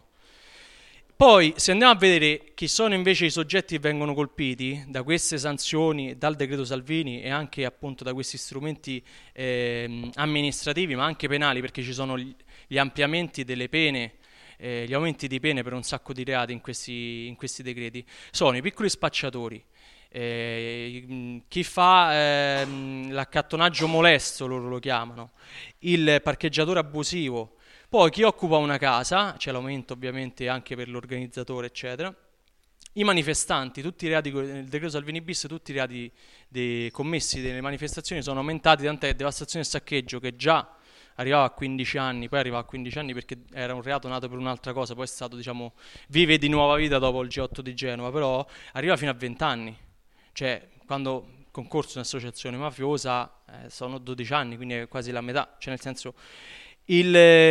Poi, se andiamo a vedere chi sono invece i soggetti che vengono colpiti da queste sanzioni, dal decreto Salvini e anche appunto da questi strumenti eh, amministrativi, ma anche penali, perché ci sono gli, gli ampliamenti delle pene, eh, gli aumenti di pene per un sacco di reati in questi, in questi decreti, sono i piccoli spacciatori, eh, chi fa eh, l'accattonaggio molesto, loro lo chiamano, il parcheggiatore abusivo. Poi chi occupa una casa, c'è l'aumento ovviamente anche per l'organizzatore, eccetera. I manifestanti, tutti i reati, nel decreto Salvini bis, tutti i reati dei, commessi nelle manifestazioni sono aumentati, tant'è devastazione e saccheggio, che già arrivava a quindici anni, poi arrivava a quindici anni perché era un reato nato per un'altra cosa, poi è stato, diciamo, vive di nuova vita dopo il G otto di Genova, però arriva fino a venti anni. Cioè, quando concorso in associazione mafiosa eh, sono dodici anni, quindi è quasi la metà, cioè nel senso... Il,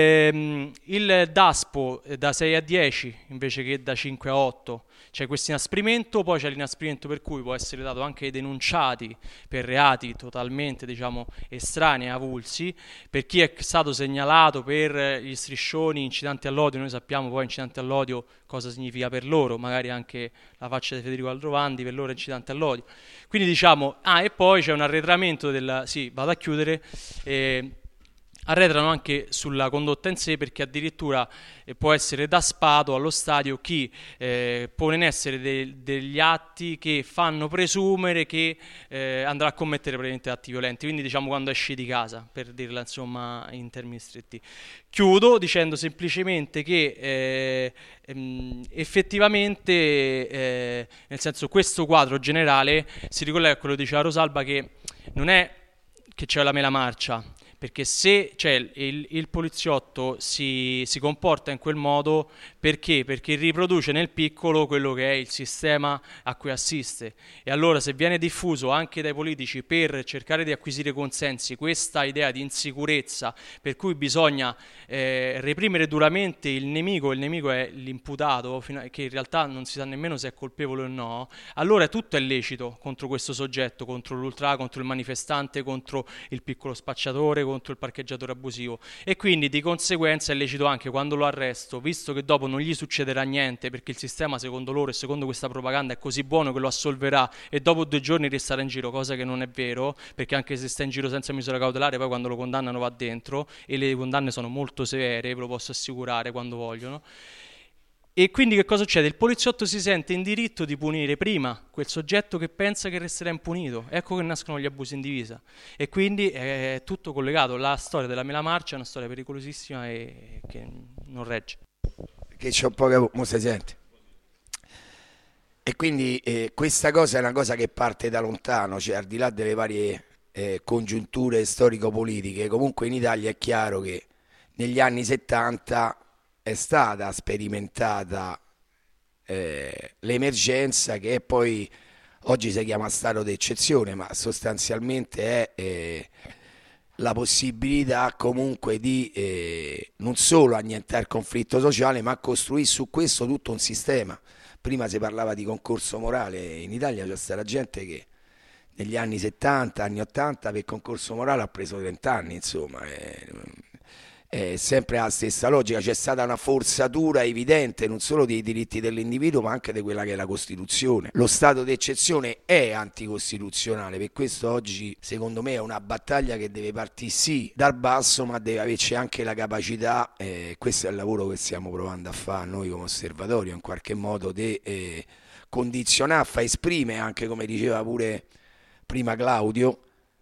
il DASPO da sei a dieci invece che da cinque a otto, c'è questo inasprimento, poi c'è l'inasprimento per cui può essere dato anche ai denunciati per reati totalmente, diciamo, estranei, avulsi. Per chi è stato segnalato per gli striscioni incitanti all'odio, noi sappiamo poi incitanti all'odio cosa significa per loro, magari anche la faccia di Federico Aldrovandi per loro è incitante all'odio. Quindi diciamo, ah e poi c'è un arretramento del, sì, vado a chiudere, eh, arretrano anche sulla condotta in sé, perché addirittura eh, può essere daspato allo stadio chi eh, pone in essere de- degli atti che fanno presumere che eh, andrà a commettere praticamente atti violenti, quindi diciamo quando esci di casa, per dirla insomma in termini stretti. Chiudo dicendo semplicemente che eh, ehm, effettivamente eh, nel senso questo quadro generale si ricollega a quello che diceva Rosalba, che non è che c'è la mela marcia, perché se cioè, il, il poliziotto si, si comporta in quel modo perché? Perché riproduce nel piccolo quello che è il sistema a cui assiste, e allora se viene diffuso anche dai politici per cercare di acquisire consensi questa idea di insicurezza per cui bisogna eh, reprimere duramente il nemico, il nemico è l'imputato, che in realtà non si sa nemmeno se è colpevole o no, allora tutto è lecito contro questo soggetto, contro l'ultra, contro il manifestante, contro il piccolo spacciatore, contro il parcheggiatore abusivo, e quindi di conseguenza è lecito anche quando lo arresto, visto che dopo non gli succederà niente perché il sistema secondo loro e secondo questa propaganda è così buono che lo assolverà e dopo due giorni resterà in giro, cosa che non è vero, perché anche se sta in giro senza misura cautelare poi quando lo condannano va dentro, e le condanne sono molto severe, ve lo posso assicurare, quando vogliono. E quindi che cosa succede? Il poliziotto si sente in diritto di punire prima quel soggetto che pensa che resterà impunito. Ecco che nascono gli abusi in divisa. E quindi è tutto collegato. La storia della mela marcia è una storia pericolosissima e che non regge. Che c'ho poca voce, mo si sente. E quindi eh, questa cosa è una cosa che parte da lontano, cioè al di là delle varie eh, congiunture storico-politiche, comunque in Italia è chiaro che negli anni settanta è stata sperimentata eh, l'emergenza, che poi oggi si chiama stato d'eccezione, ma sostanzialmente è eh, la possibilità comunque di eh, non solo annientare il conflitto sociale, ma costruire su questo tutto un sistema. Prima si parlava di concorso morale, in Italia c'è stata gente che negli anni settanta, anni ottanta per concorso morale ha preso trenta anni, insomma, è, è sempre la stessa logica. C'è stata una forzatura evidente non solo dei diritti dell'individuo ma anche di quella che è la Costituzione. Lo stato d'eccezione è anticostituzionale, per questo oggi secondo me è una battaglia che deve partire sì dal basso, ma deve averci anche la capacità, eh, questo è il lavoro che stiamo provando a fare noi come osservatorio, in qualche modo di eh, condizionare, fa esprimere anche, come diceva pure prima Claudio,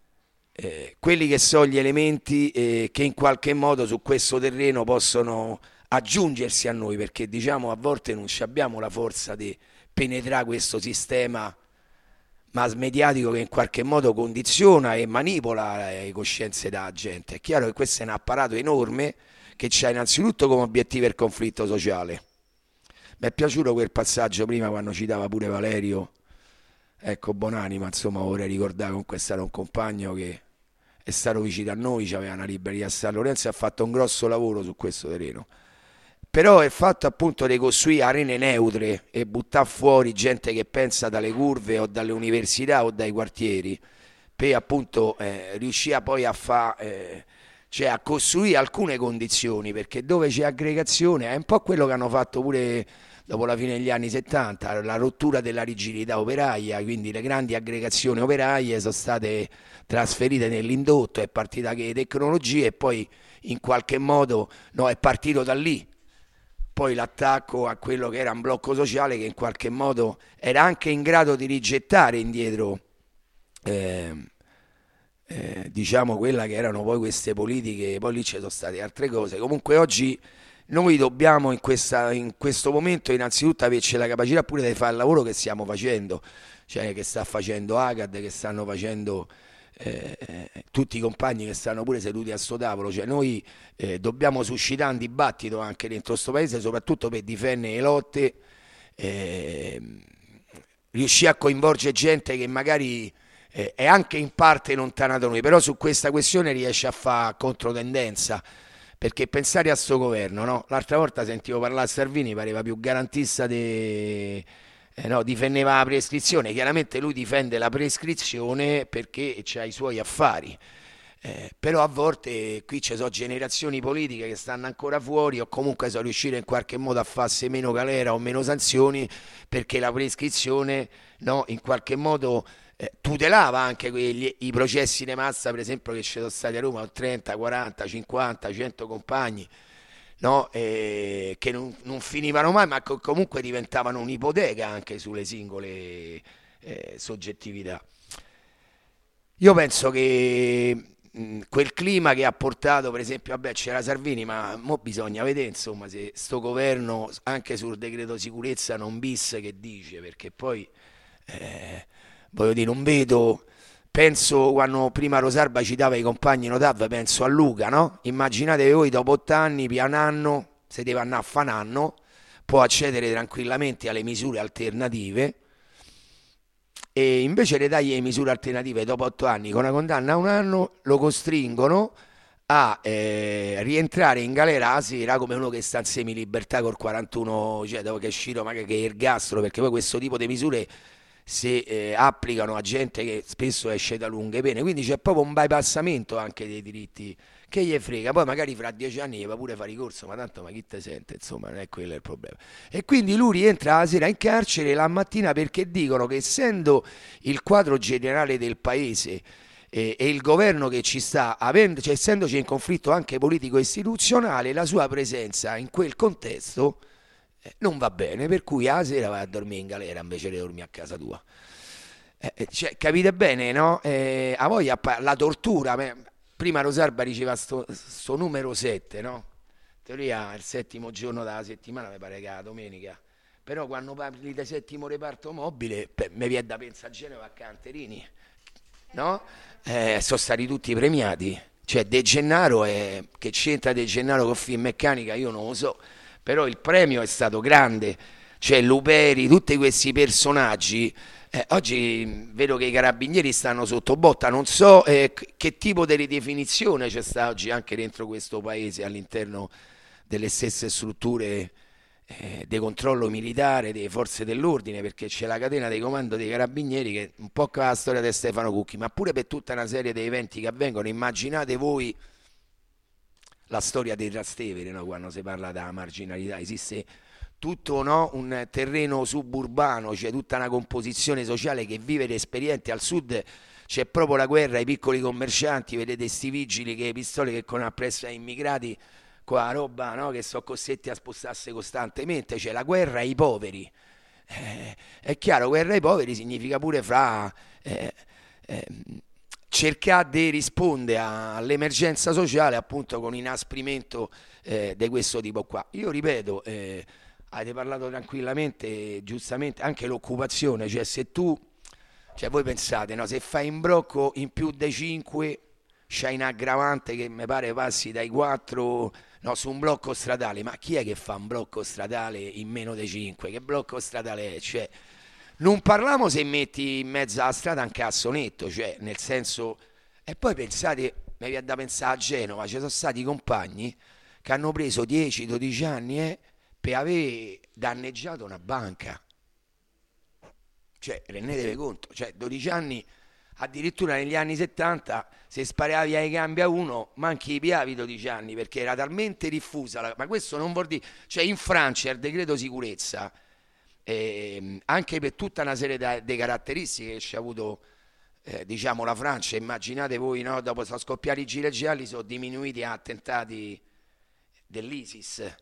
eh, quelli che sono gli elementi eh, che in qualche modo su questo terreno possono aggiungersi a noi, perché diciamo a volte non abbiamo la forza di penetrare questo sistema mass mediatico che in qualche modo condiziona e manipola le coscienze della gente. È chiaro che questo è un apparato enorme che c'ha innanzitutto come obiettivo il conflitto sociale. Mi è piaciuto quel passaggio prima quando citava pure Valerio, ecco, Bonanima, insomma, vorrei ricordare, comunque è stato un compagno che è stato vicino a noi, aveva una libreria a San Lorenzo e ha fatto un grosso lavoro su questo terreno. Però è fatto appunto di costruire arene neutre e buttare fuori gente che pensa dalle curve o dalle università o dai quartieri, per appunto eh, riuscire poi a fare, eh, cioè a costruire alcune condizioni, perché dove c'è aggregazione è un po' quello che hanno fatto pure dopo la fine degli anni settanta, la rottura della rigidità operaia, quindi le grandi aggregazioni operaie sono state trasferite nell'indotto, è partita che le tecnologie e poi in qualche modo no, è partito da lì. Poi l'attacco a quello che era un blocco sociale che in qualche modo era anche in grado di rigettare indietro eh, eh, diciamo quella che erano poi queste politiche, poi lì ci sono state altre cose. Comunque oggi noi dobbiamo in, questa, in questo momento innanzitutto averci la capacità pure di fare il lavoro che stiamo facendo, cioè che sta facendo Agad, che stanno facendo eh, tutti i compagni che stanno pure seduti a sto tavolo, cioè noi eh, dobbiamo suscitare un dibattito anche dentro questo paese, soprattutto per difendere le lotte, eh, riuscire a coinvolgere gente che magari eh, è anche in parte lontana da noi, però su questa questione riesce a fare controtendenza. Perché pensare a sto governo, no? L'altra volta sentivo parlare a Salvini, pareva più garantista di... Eh no, difendeva la prescrizione. Chiaramente lui difende la prescrizione perché c'ha i suoi affari. Eh, però a volte qui ci sono generazioni politiche che stanno ancora fuori o comunque sono riuscite in qualche modo a farsi meno galera o meno sanzioni perché la prescrizione, no, in qualche modo... Eh, tutelava anche quelli, i processi di massa, per esempio, che ci sono stati a Roma, trenta, quaranta, cinquanta, cento compagni, no? eh, che non, non finivano mai, ma co- comunque diventavano un'ipoteca anche sulle singole eh, soggettività. Io penso che mh, quel clima che ha portato, per esempio, vabbè, c'era Salvini, ma mo bisogna vedere insomma se sto governo anche sul decreto sicurezza non bis che dice, perché poi eh, voglio dire, non vedo, penso quando prima Rosarba citava i compagni Notav, penso a Luca, no? Immaginate voi dopo otto anni, pian anno, se deve andare a fare un anno, può accedere tranquillamente alle misure alternative e invece le dai le misure alternative dopo otto anni con una condanna a un anno lo costringono a eh, rientrare in galera la sera come uno che sta in semilibertà col quarantuno, cioè dopo che è uscito magari che è ergastolo, perché poi questo tipo di misure si eh, applicano a gente che spesso esce da lunghe pene, quindi c'è proprio un bypassamento anche dei diritti che gli frega, poi magari fra dieci anni gli va pure fare ricorso, ma tanto ma chi te sente, insomma non è quello il problema. E quindi lui rientra la sera in carcere la mattina perché dicono che essendo il quadro generale del paese eh, e il governo che ci sta avendo, cioè essendoci in conflitto anche politico istituzionale, la sua presenza in quel contesto non va bene, per cui la sera vai a dormire in galera invece di dormire a casa tua. Eh, cioè, capite bene, no? Eh, a voi la tortura, prima Rosarba diceva sto, sto numero sette, no? In teoria il settimo giorno della settimana, mi pare che è la domenica, però quando parli di settimo reparto mobile beh, mi viene da pensare a Genova a Canterini, no? Eh, sono stati tutti premiati, cioè De Gennaro è, che c'entra De Gennaro con Finmeccanica io non lo so, però il premio è stato grande, cioè Luperi, tutti questi personaggi. Eh, oggi vedo che i carabinieri stanno sotto botta, non so eh, che tipo di ridefinizione c'è sta oggi anche dentro questo paese all'interno delle stesse strutture eh, di controllo militare, delle forze dell'ordine, perché c'è la catena di comando dei carabinieri che un po' come la storia di Stefano Cucchi, ma pure per tutta una serie di eventi che avvengono. Immaginate voi la storia dei Trastevere, no? Quando si parla della marginalità, esiste tutto, no? Un terreno suburbano, cioè tutta una composizione sociale che vive l'esperienza. Al sud c'è proprio la guerra ai piccoli commercianti, vedete sti vigili che pistole che con appresso ai immigrati con la roba, no? Che sono costretti a spostarsi costantemente, c'è la guerra ai poveri. Eh, è chiaro, guerra ai poveri significa pure fra eh, eh, cercare di rispondere all'emergenza sociale appunto con inasprimento eh, di questo tipo qua. Io ripeto, eh, avete parlato tranquillamente, giustamente, anche l'occupazione, cioè se tu, cioè voi pensate, no, se fai in blocco in più dei cinque, c'hai un aggravante che mi pare passi dai quattro, no, su un blocco stradale, ma chi è che fa un blocco stradale in meno dei cinque? Che blocco stradale è? Cioè, non parliamo se metti in mezzo alla strada un cassonetto, cioè, nel senso, e poi pensate, mi viene da pensare a Genova, ci sono stati compagni che hanno preso dieci dodici anni, eh, per aver danneggiato una banca, cioè rendetevi conto, cioè dodici anni, addirittura negli anni settanta se sparavi ai cambi a uno manchi piavi dodici anni perché era talmente diffusa la... ma questo non vuol dire, cioè in Francia il decreto sicurezza eh, anche per tutta una serie di caratteristiche che ci ha avuto eh, diciamo la Francia, immaginate voi, no? Dopo sono scoppiati i gilet gialli, sono diminuiti gli attentati dell'ISIS.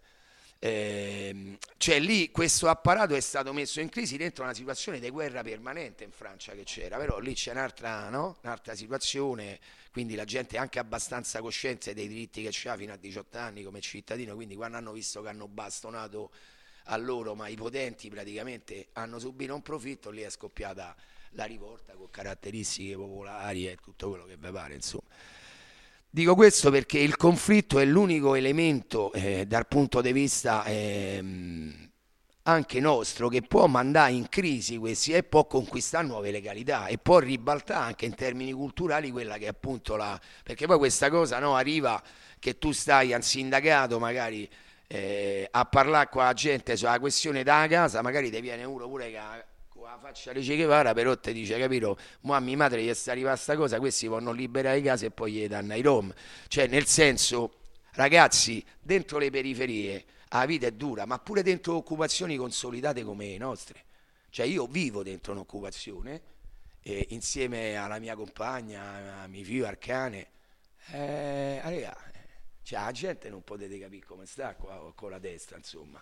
Eh, cioè lì questo apparato è stato messo in crisi dentro una situazione di guerra permanente in Francia che c'era, però lì c'è un'altra, no? Un'altra situazione, quindi la gente è anche abbastanza cosciente dei diritti che c'ha fino a diciotto anni come cittadino, quindi quando hanno visto che hanno bastonato a loro ma i potenti praticamente hanno subito un profitto, lì è scoppiata la rivolta con caratteristiche popolari e tutto quello che vi pare, insomma. Dico questo perché il conflitto è l'unico elemento eh, dal punto di vista eh, anche nostro che può mandare in crisi questi e può conquistare nuove legalità e può ribaltare anche in termini culturali quella che è appunto la... perché poi questa cosa, no, arriva che tu stai al sindacato magari eh, a parlare con la gente sulla questione della casa, magari ti viene uno pure che ha la faccia di Che Guevara, però te dice, capito, mo a mia madre gli sta arrivando sta cosa, questi vanno liberare le case e poi gli danno ai rom, cioè nel senso, ragazzi, dentro le periferie la vita è dura, ma pure dentro occupazioni consolidate come le nostre, cioè io vivo dentro un'occupazione eh, insieme alla mia compagna, a mio figlio, al cane, eh, raga, cioè la gente non potete capire come sta qua, con la testa, insomma,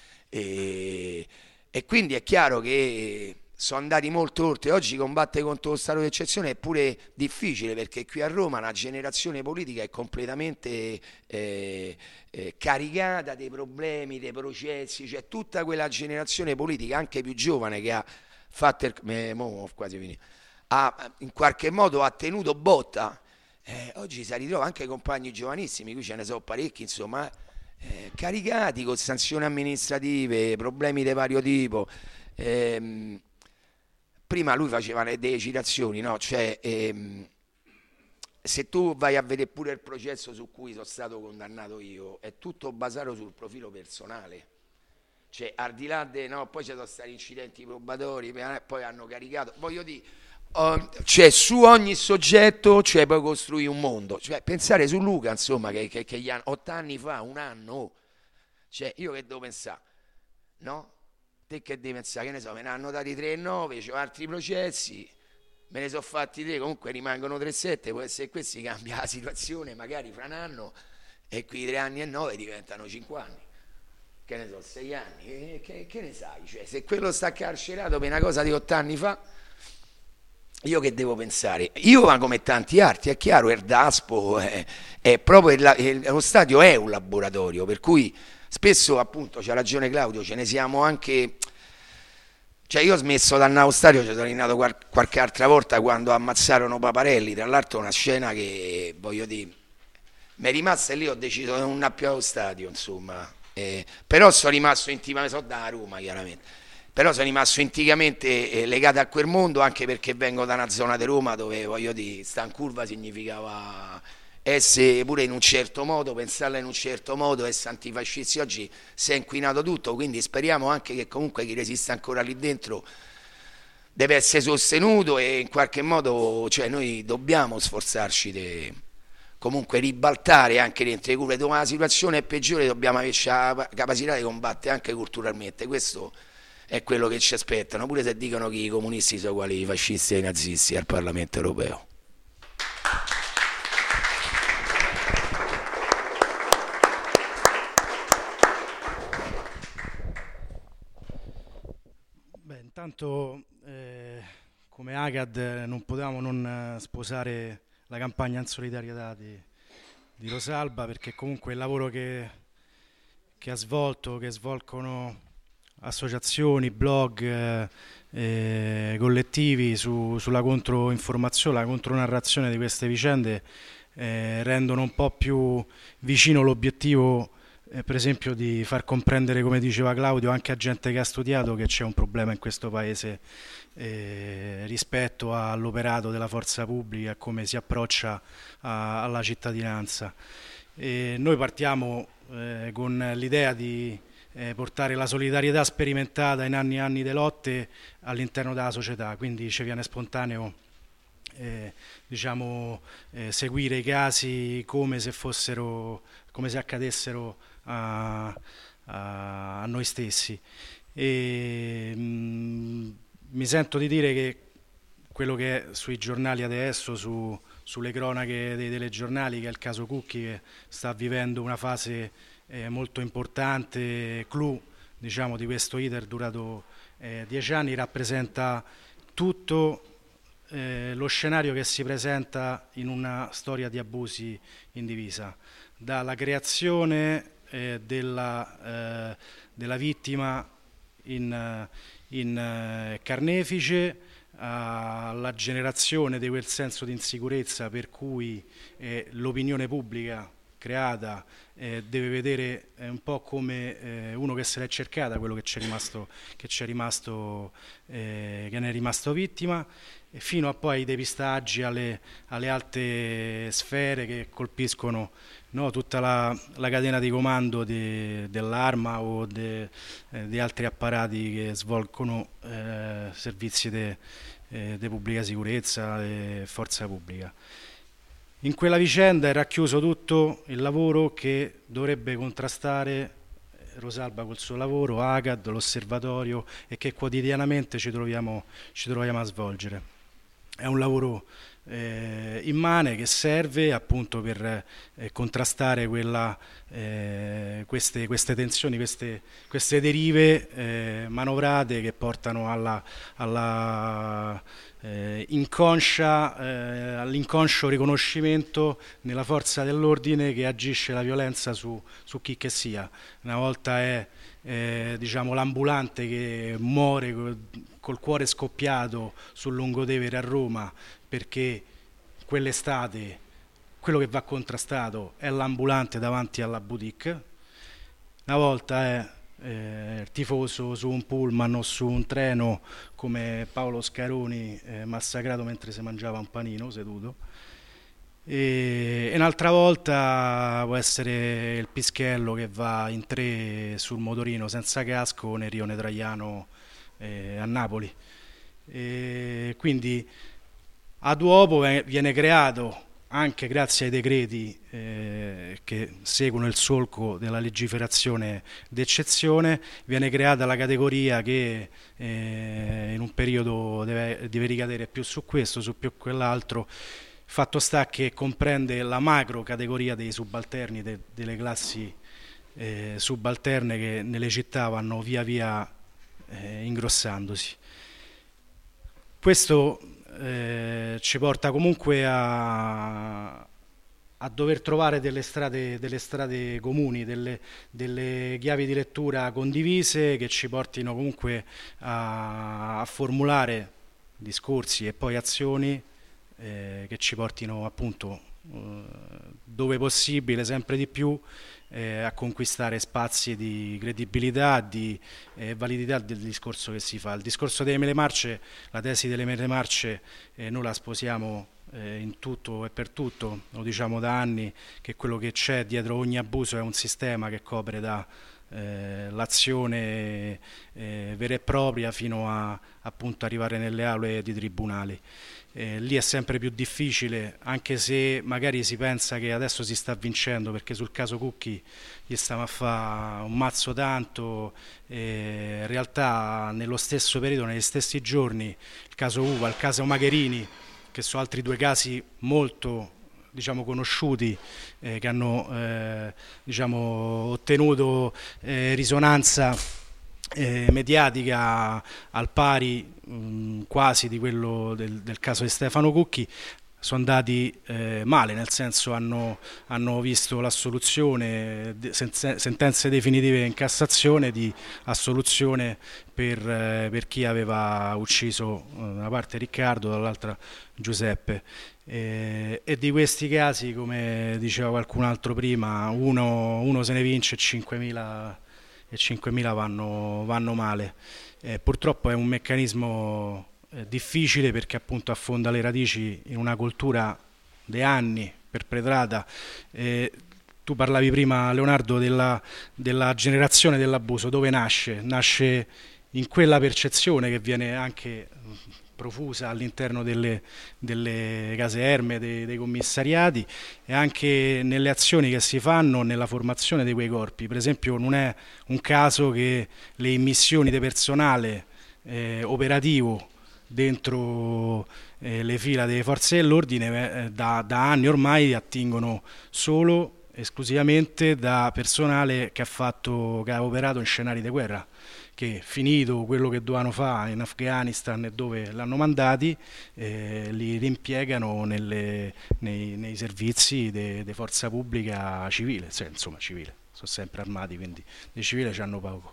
e... E quindi è chiaro che sono andati molto oltre. Oggi combattere contro lo stato d'eccezione è pure difficile perché qui a Roma la generazione politica è completamente eh, eh, caricata dei problemi, dei processi, cioè tutta quella generazione politica anche più giovane che ha fatto il, eh, mo, quasi finito, ha in qualche modo ha tenuto botta. Eh, oggi si ritrova anche compagni giovanissimi, qui ce ne sono parecchi, insomma. Eh, caricati con sanzioni amministrative, problemi di vario tipo. Eh, prima lui faceva delle citazioni, no? Cioè, ehm, se tu vai a vedere pure il processo su cui sono stato condannato io, è tutto basato sul profilo personale. Cioè, al di là de, no, poi ci sono stati incidenti probatori, poi hanno caricato, voglio dire, uh, cioè su ogni soggetto cioè, puoi costruire un mondo, cioè pensare su Luca, insomma, che, che, che gli anni, otto anni fa, un anno, cioè io che devo pensare, no? Te che devi pensare, che ne so, me ne hanno dati tre e nove, c'ho altri processi, me ne sono fatti tre, comunque rimangono tre e sette, può essere che questi cambia la situazione, magari fra un anno, e qui tre anni e nove diventano cinque anni. Che ne so, sei anni, che, che, che ne sai? Cioè, se quello sta carcerato per una cosa di otto anni fa, io che devo pensare? Io, ma come tanti altri, è chiaro, Erdaspo è, è proprio il, il, lo stadio è un laboratorio, per cui spesso, appunto, c'ha ragione Claudio, ce ne siamo anche... Cioè io ho smesso da andare allo stadio, ci sono andato qual- qualche altra volta quando ammazzarono Paparelli, tra l'altro una scena che, voglio dire, mi è rimasta e lì ho deciso di non andare più allo stadio, insomma. Eh, però sono rimasto intimamente, so da Roma chiaramente, però sono rimasto intimamente eh, legato a quel mondo, anche perché vengo da una zona di Roma dove, voglio dire, sta in curva significava essere pure in un certo modo, pensarla in un certo modo, essere antifascisti. Oggi si è inquinato tutto, quindi speriamo anche che comunque chi resiste ancora lì dentro deve essere sostenuto e in qualche modo, cioè, noi dobbiamo sforzarci di comunque ribaltare anche dentro le curve, dove la situazione è peggiore dobbiamo avere la capacità di combattere anche culturalmente. Questo è quello che ci aspettano, pure se dicono che i comunisti sono uguali ai fascisti e ai nazisti al Parlamento europeo. Beh, intanto eh, come Agad non potevamo non sposare la campagna in solidarietà di, di Rosalba, perché comunque il lavoro che, che ha svolto, che svolgono associazioni, blog, eh, eh, collettivi su, sulla controinformazione, la contronarrazione di queste vicende eh, rendono un po' più vicino l'obiettivo, eh, per esempio, di far comprendere, come diceva Claudio, anche a gente che ha studiato, che c'è un problema in questo paese eh, rispetto all'operato della forza pubblica e come si approccia a, alla cittadinanza. E noi partiamo eh, con l'idea di eh, portare la solidarietà sperimentata in anni e anni di lotte all'interno della società, quindi ci viene spontaneo eh, diciamo, eh, seguire i casi come se fossero, come se accadessero a, a, a noi stessi. E, mh, mi sento di dire che quello che è sui giornali adesso, su, sulle cronache dei telegiornali, che è il caso Cucchi, che sta vivendo una fase eh, molto importante, clou, diciamo, di questo iter durato eh, dieci anni, rappresenta tutto eh, lo scenario che si presenta in una storia di abusi in divisa, dalla creazione eh, della, eh, della vittima in, in eh, carnefice, alla generazione di quel senso di insicurezza per cui eh, l'opinione pubblica creata eh, deve vedere eh, un po' come eh, uno che se l'è cercata, quello che c'è rimasto, che c'è rimasto, eh, che ne è rimasto vittima, e fino a poi ai depistaggi, alle, alle alte sfere che colpiscono, no, tutta la, la catena di comando di, dell'arma o di eh, altri apparati che svolgono eh, servizi di eh, pubblica sicurezza e forza pubblica. In quella vicenda è racchiuso tutto il lavoro che dovrebbe contrastare Rosalba col suo lavoro, Agad, l'osservatorio, e che quotidianamente ci troviamo, ci troviamo a svolgere. È un lavoro eh, immane che serve appunto per eh, contrastare quella, eh, queste, queste tensioni, queste, queste derive eh, manovrate che portano alla, alla eh, inconscia, eh, all'inconscio riconoscimento nella forza dell'ordine che agisce la violenza su, su chi che sia. Una volta è eh, diciamo, l'ambulante che muore col, col cuore scoppiato sul Lungotevere a Roma, perché quell'estate quello che va contrastato è l'ambulante davanti alla boutique. Una volta è eh, il tifoso su un pullman o su un treno come Paolo Scaroni eh, massacrato mentre si mangiava un panino seduto, e, e un'altra volta può essere il pischello che va in tre sul motorino senza casco nel rione Traiano eh, a Napoli. E quindi ad uopo viene creato, anche grazie ai decreti eh, che seguono il solco della legiferazione d'eccezione, viene creata la categoria che eh, in un periodo deve, deve ricadere più su questo, su più quell'altro. Fatto sta che comprende la macro categoria dei subalterni, de, delle classi eh, subalterne che nelle città vanno via via eh, ingrossandosi. Questo eh, ci porta comunque a, a dover trovare delle strade, delle strade comuni, delle, delle chiavi di lettura condivise che ci portino comunque a, a formulare discorsi e poi azioni eh, che ci portino appunto eh, dove possibile sempre di più eh, a conquistare spazi di credibilità, di eh, validità del discorso che si fa. Il discorso delle mele marce, la tesi delle mele marce eh, noi la sposiamo eh, in tutto e per tutto, lo diciamo da anni che quello che c'è dietro ogni abuso è un sistema che copre da Eh, l'azione eh, vera e propria fino a appunto arrivare nelle aule di tribunali. Eh, lì è sempre più difficile, anche se magari si pensa che adesso si sta vincendo, perché sul caso Cucchi gli stiamo a fare un mazzo tanto, eh, in realtà nello stesso periodo, negli stessi giorni, il caso Uva, il caso Magherini, che sono altri due casi molto diciamo conosciuti eh, che hanno eh, diciamo ottenuto eh, risonanza eh, mediatica al pari mh, quasi di quello del, del caso di Stefano Cucchi, sono andati eh, male, nel senso hanno, hanno visto l'assoluzione, sentenze definitive in Cassazione di assoluzione per, eh, per chi aveva ucciso da una parte Riccardo, dall'altra Giuseppe. Eh, e di questi casi, come diceva qualcun altro prima, uno, uno se ne vince e cinquemila, e cinquemila vanno, vanno male. Eh, purtroppo è un meccanismo eh, difficile, perché appunto affonda le radici in una cultura di anni perpetrata. Eh, tu parlavi prima, Leonardo, della, della generazione dell'abuso. Dove nasce? Nasce in quella percezione che viene anche profusa all'interno delle, delle caserme, dei, dei commissariati, e anche nelle azioni che si fanno nella formazione di quei corpi. Per esempio non è un caso che le immissioni di personale eh, operativo dentro eh, le fila delle forze dell'ordine eh, da, da anni ormai attingono solo esclusivamente da personale che ha, fatto, che ha operato in scenari di guerra, che finito quello che dovevano fare in Afghanistan e dove l'hanno mandati, eh, li rimpiegano nelle, nei, nei servizi di forza pubblica civile, cioè, insomma civile, sono sempre armati, quindi di civile ci hanno poco.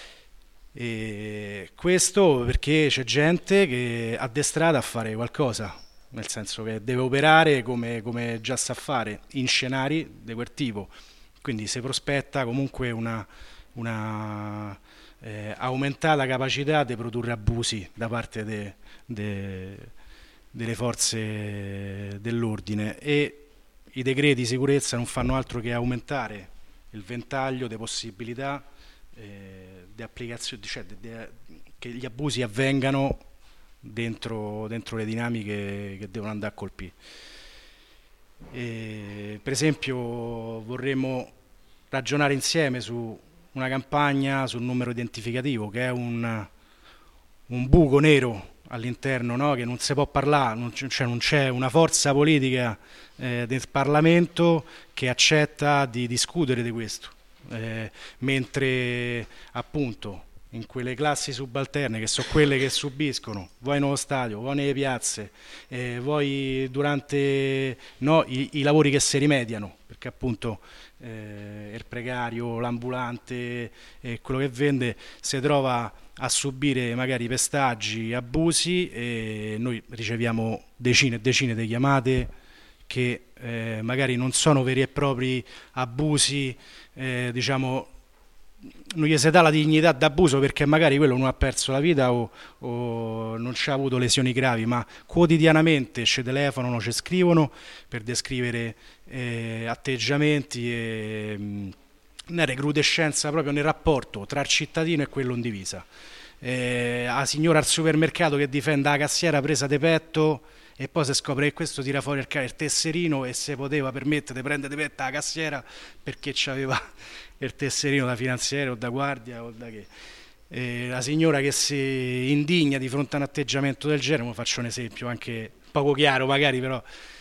E questo perché c'è gente che è addestrata a fare qualcosa, nel senso che deve operare come, come già sa fare, in scenari di quel tipo, quindi si prospetta comunque una... una Eh, aumentare la capacità di produrre abusi da parte de, de, delle forze dell'ordine, e i decreti di sicurezza non fanno altro che aumentare il ventaglio di possibilità eh, di applicazione, cioè de, de, che gli abusi avvengano dentro, dentro le dinamiche che devono andare a colpire. E, per esempio vorremmo ragionare insieme su una campagna sul numero identificativo, che è un, un buco nero all'interno, no? Che non si può parlare, non c'è, cioè non c'è una forza politica eh, del Parlamento che accetta di discutere di questo, eh, mentre appunto in quelle classi subalterne, che sono quelle che subiscono, vuoi nello stadio, vuoi nelle piazze, eh, vuoi durante no, i, i lavori che si rimediano, perché appunto eh, il precario, l'ambulante, eh, quello che vende si trova a subire magari pestaggi, abusi, e noi riceviamo decine e decine di chiamate che eh, magari non sono veri e propri abusi, eh, diciamo non gli si dà la dignità d'abuso perché magari quello non ha perso la vita o, o non ci ha avuto lesioni gravi, ma quotidianamente ci telefonano, ci scrivono per descrivere eh, atteggiamenti e mh, una recrudescenza proprio nel rapporto tra il cittadino e quello in divisa. Eh, la signora al supermercato che difende la cassiera presa de petto, e poi si scopre che questo tira fuori il, il tesserino e se poteva permettere di prendere de petto la cassiera perché c'aveva il tesserino da finanziere o da guardia o da che. Eh, la signora che si indigna di fronte a un atteggiamento del genere, faccio un esempio anche poco chiaro magari, però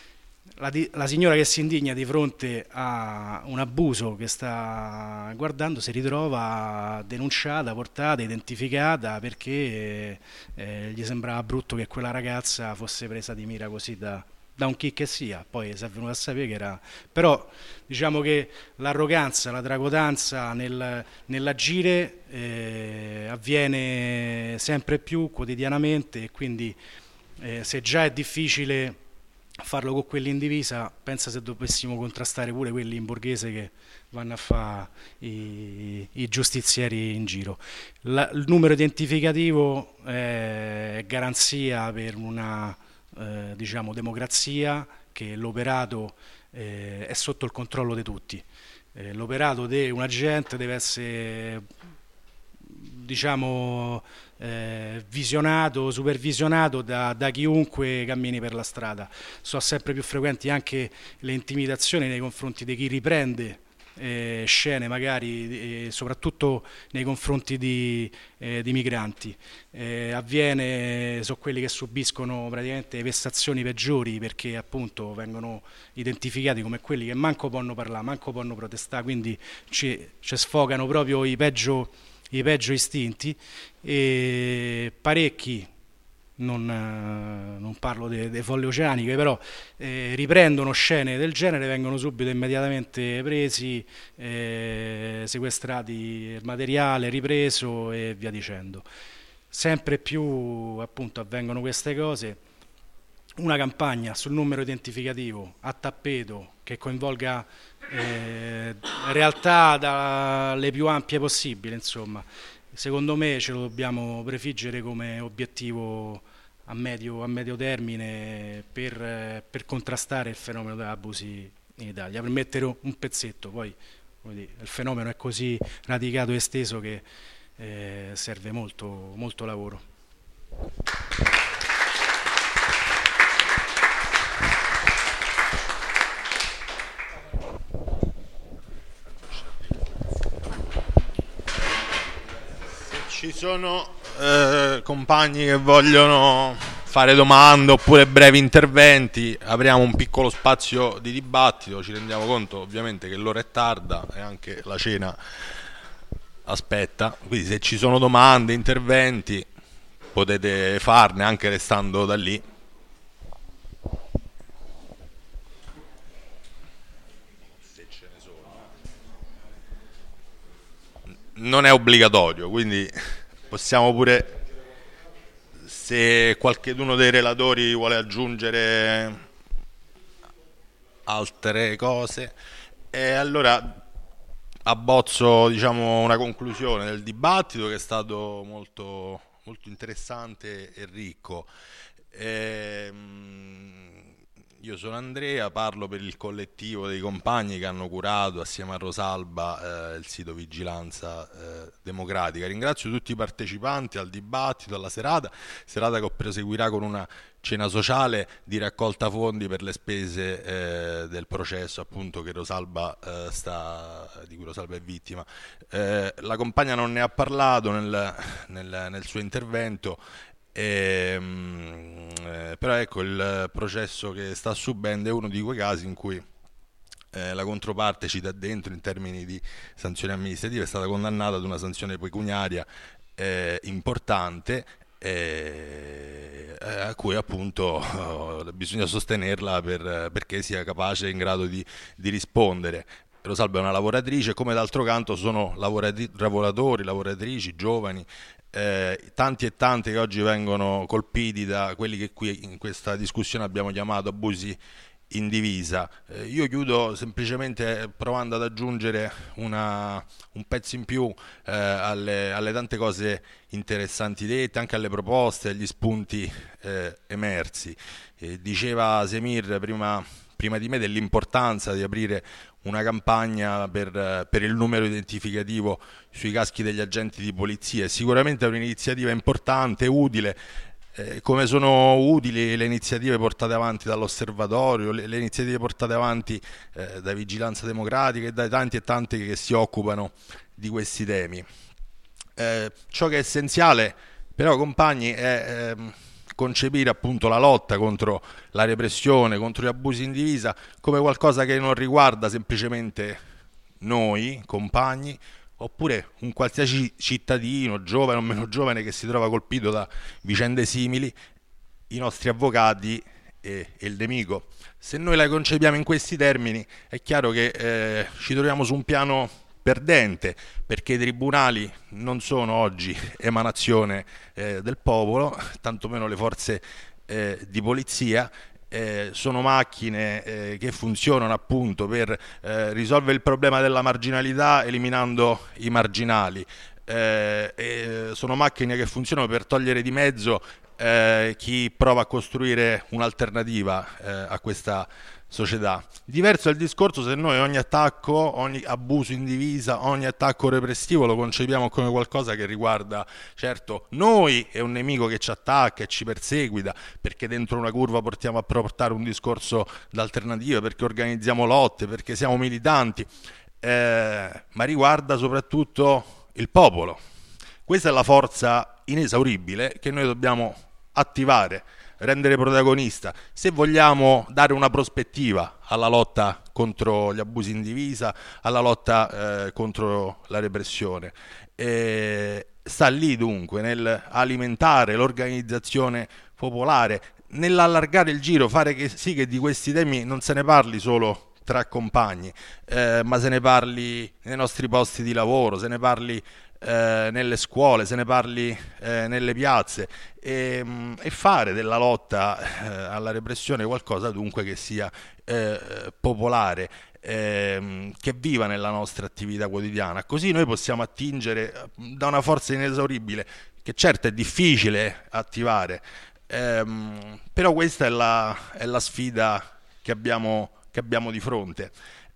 La, di, la signora che si indigna di fronte a un abuso che sta guardando si ritrova denunciata, portata, identificata perché eh, gli sembrava brutto che quella ragazza fosse presa di mira così da, da un chi che sia. Poi si è venuto a sapere che era... Però diciamo che l'arroganza, la tracotanza nel, nell'agire eh, avviene sempre più quotidianamente, e quindi eh, se già è difficile farlo con quelli in divisa, pensa se dovessimo contrastare pure quelli in borghese che vanno a fare i, i giustizieri in giro. La, il numero identificativo è garanzia per una eh, diciamo democrazia, che l'operato eh, è sotto il controllo di tutti. Eh, l'operato di un agente deve essere diciamo eh, visionato, supervisionato da, da chiunque cammini per la strada. Sono sempre più frequenti anche le intimidazioni nei confronti di chi riprende eh, scene magari eh, soprattutto nei confronti di, eh, di migranti. Eh, avviene, sono quelli che subiscono praticamente vessazioni peggiori, perché appunto vengono identificati come quelli che manco possono parlare, manco possono protestare, quindi ci, ci sfogano proprio i peggio i peggio istinti, e parecchi, non, non parlo delle folle oceaniche, però eh, riprendono scene del genere, vengono subito immediatamente presi, eh, sequestrati il materiale, ripreso e via dicendo. Sempre più appunto avvengono queste cose. Una campagna sul numero identificativo a tappeto che coinvolga eh, realtà dalle più ampie possibili, insomma, secondo me ce lo dobbiamo prefiggere come obiettivo a medio, a medio termine per, per contrastare il fenomeno degli abusi in Italia, per mettere un pezzetto. Poi dire, il fenomeno è così radicato e esteso che eh, serve molto, molto lavoro. Ci sono eh, compagni che vogliono fare domande oppure brevi interventi, apriamo un piccolo spazio di dibattito. Ci rendiamo conto ovviamente che l'ora è tarda e anche la cena aspetta, quindi se ci sono domande, interventi, potete farne anche restando da lì. Se ce ne sono. Non è obbligatorio, quindi possiamo pure, se qualcuno dei relatori vuole aggiungere altre cose, e allora abbozzo diciamo una conclusione del dibattito che è stato molto, molto interessante e ricco. Ehm, Io sono Andrea, parlo per il collettivo dei compagni che hanno curato assieme a Rosalba eh, il sito Vigilanza eh, Democratica. Ringrazio tutti i partecipanti al dibattito, alla serata, serata che proseguirà con una cena sociale di raccolta fondi per le spese eh, del processo appunto che Rosalba eh, sta, di cui Rosalba è vittima. Eh, la compagna non ne ha parlato nel, nel, nel suo intervento. E, eh, però ecco, il processo che sta subendo è uno di quei casi in cui eh, la controparte ci dà dentro in termini di sanzioni amministrative, è stata condannata ad una sanzione pecuniaria eh, importante eh, a cui appunto eh, bisogna sostenerla per, perché sia capace e in grado di, di rispondere. Rosalba è una lavoratrice, come d'altro canto sono lavorati- lavoratori, lavoratrici, giovani, eh, tanti e tanti che oggi vengono colpiti da quelli che qui in questa discussione abbiamo chiamato abusi in divisa. Eh, io chiudo semplicemente provando ad aggiungere una, un pezzo in più eh, alle, alle tante cose interessanti dette, anche alle proposte, agli spunti eh, emersi. Eh, diceva Semir prima, prima di me dell'importanza di aprire una campagna per, per il numero identificativo sui caschi degli agenti di polizia. Sicuramente è un'iniziativa importante, utile, eh, come sono utili le iniziative portate avanti dall'Osservatorio, le, le iniziative portate avanti eh, da Vigilanza Democratica e dai tanti e tanti che si occupano di questi temi. Eh, ciò che è essenziale però, compagni, è... Ehm, concepire appunto la lotta contro la repressione, contro gli abusi in divisa come qualcosa che non riguarda semplicemente noi, compagni, oppure un qualsiasi cittadino, giovane o meno giovane, che si trova colpito da vicende simili, i nostri avvocati e, e il nemico. Se noi la concepiamo in questi termini, è chiaro che eh, ci troviamo su un piano perdente, perché i tribunali non sono oggi emanazione eh, del popolo, tantomeno le forze eh, di polizia. Eh, sono macchine eh, che funzionano appunto per eh, risolvere il problema della marginalità eliminando i marginali. Eh, eh, sono macchine che funzionano per togliere di mezzo eh, chi prova a costruire un'alternativa eh, a questa società. Diverso è il discorso se noi ogni attacco, ogni abuso in divisa, ogni attacco repressivo lo concepiamo come qualcosa che riguarda, certo, noi è un nemico che ci attacca e ci perseguita, perché dentro una curva portiamo a portare un discorso d'alternativa, perché organizziamo lotte, perché siamo militanti, eh, ma riguarda soprattutto il popolo. Questa è la forza inesauribile che noi dobbiamo attivare, rendere protagonista, se vogliamo dare una prospettiva alla lotta contro gli abusi in divisa, alla lotta eh, contro la repressione. E sta lì dunque nel alimentare l'organizzazione popolare, nell'allargare il giro, fare che sì che di questi temi non se ne parli solo tra compagni, eh, ma se ne parli nei nostri posti di lavoro, se ne parli Eh, nelle scuole, se ne parli eh, nelle piazze, e, mh, e fare della lotta eh, alla repressione qualcosa dunque che sia eh, popolare, eh, che viva nella nostra attività quotidiana. Così noi possiamo attingere da una forza inesauribile che certo è difficile attivare, ehm, però questa è la, è la sfida che abbiamo, che abbiamo di fronte.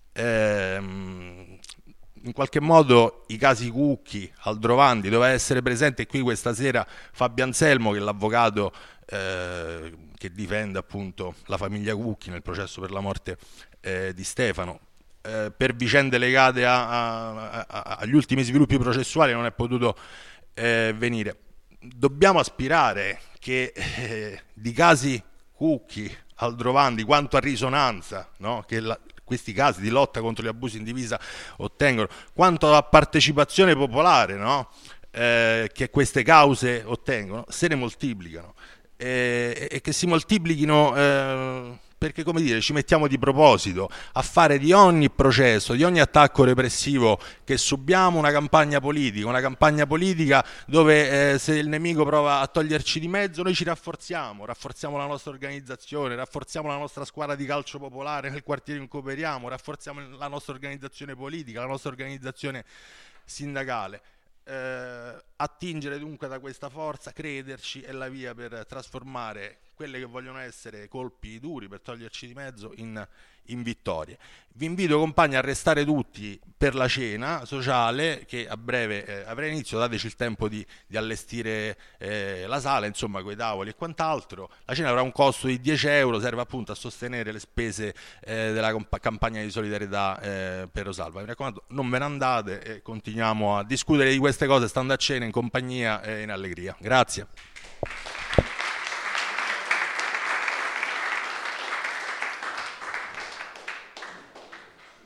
Ehm, In qualche modo i casi Cucchi, Aldrovandi, doveva essere presente qui questa sera Fabio Anselmo, che è l'avvocato eh, che difende appunto la famiglia Cucchi nel processo per la morte eh, di Stefano. Eh, per vicende legate a, a, a, agli ultimi sviluppi processuali non è potuto eh, venire. Dobbiamo aspirare che eh, di casi Cucchi, Aldrovandi, quanto a risonanza, no? che la, questi casi di lotta contro gli abusi in divisa ottengono, quanto a partecipazione popolare, no? eh, che queste cause ottengono, se ne moltiplicano eh, e che si moltiplichino eh, perché, come dire, ci mettiamo di proposito a fare di ogni processo, di ogni attacco repressivo che subiamo una campagna politica, una campagna politica dove eh, se il nemico prova a toglierci di mezzo noi ci rafforziamo, rafforziamo la nostra organizzazione, rafforziamo la nostra squadra di calcio popolare nel quartiere in cui operiamo, rafforziamo la nostra organizzazione politica, la nostra organizzazione sindacale. Eh, attingere dunque da questa forza, crederci, è la via per trasformare quelle che vogliono essere colpi duri per toglierci di mezzo in, in vittorie. Vi invito, compagni, a restare tutti per la cena sociale che a breve eh, avrà inizio. Dateci il tempo di, di allestire eh, la sala, insomma, coi tavoli e quant'altro. La cena avrà un costo di dieci euro, serve appunto a sostenere le spese eh, della comp- campagna di solidarietà eh, per Rosalba. Mi raccomando, non ve ne andate e continuiamo a discutere di queste cose stando a cena in compagnia e in allegria. Grazie.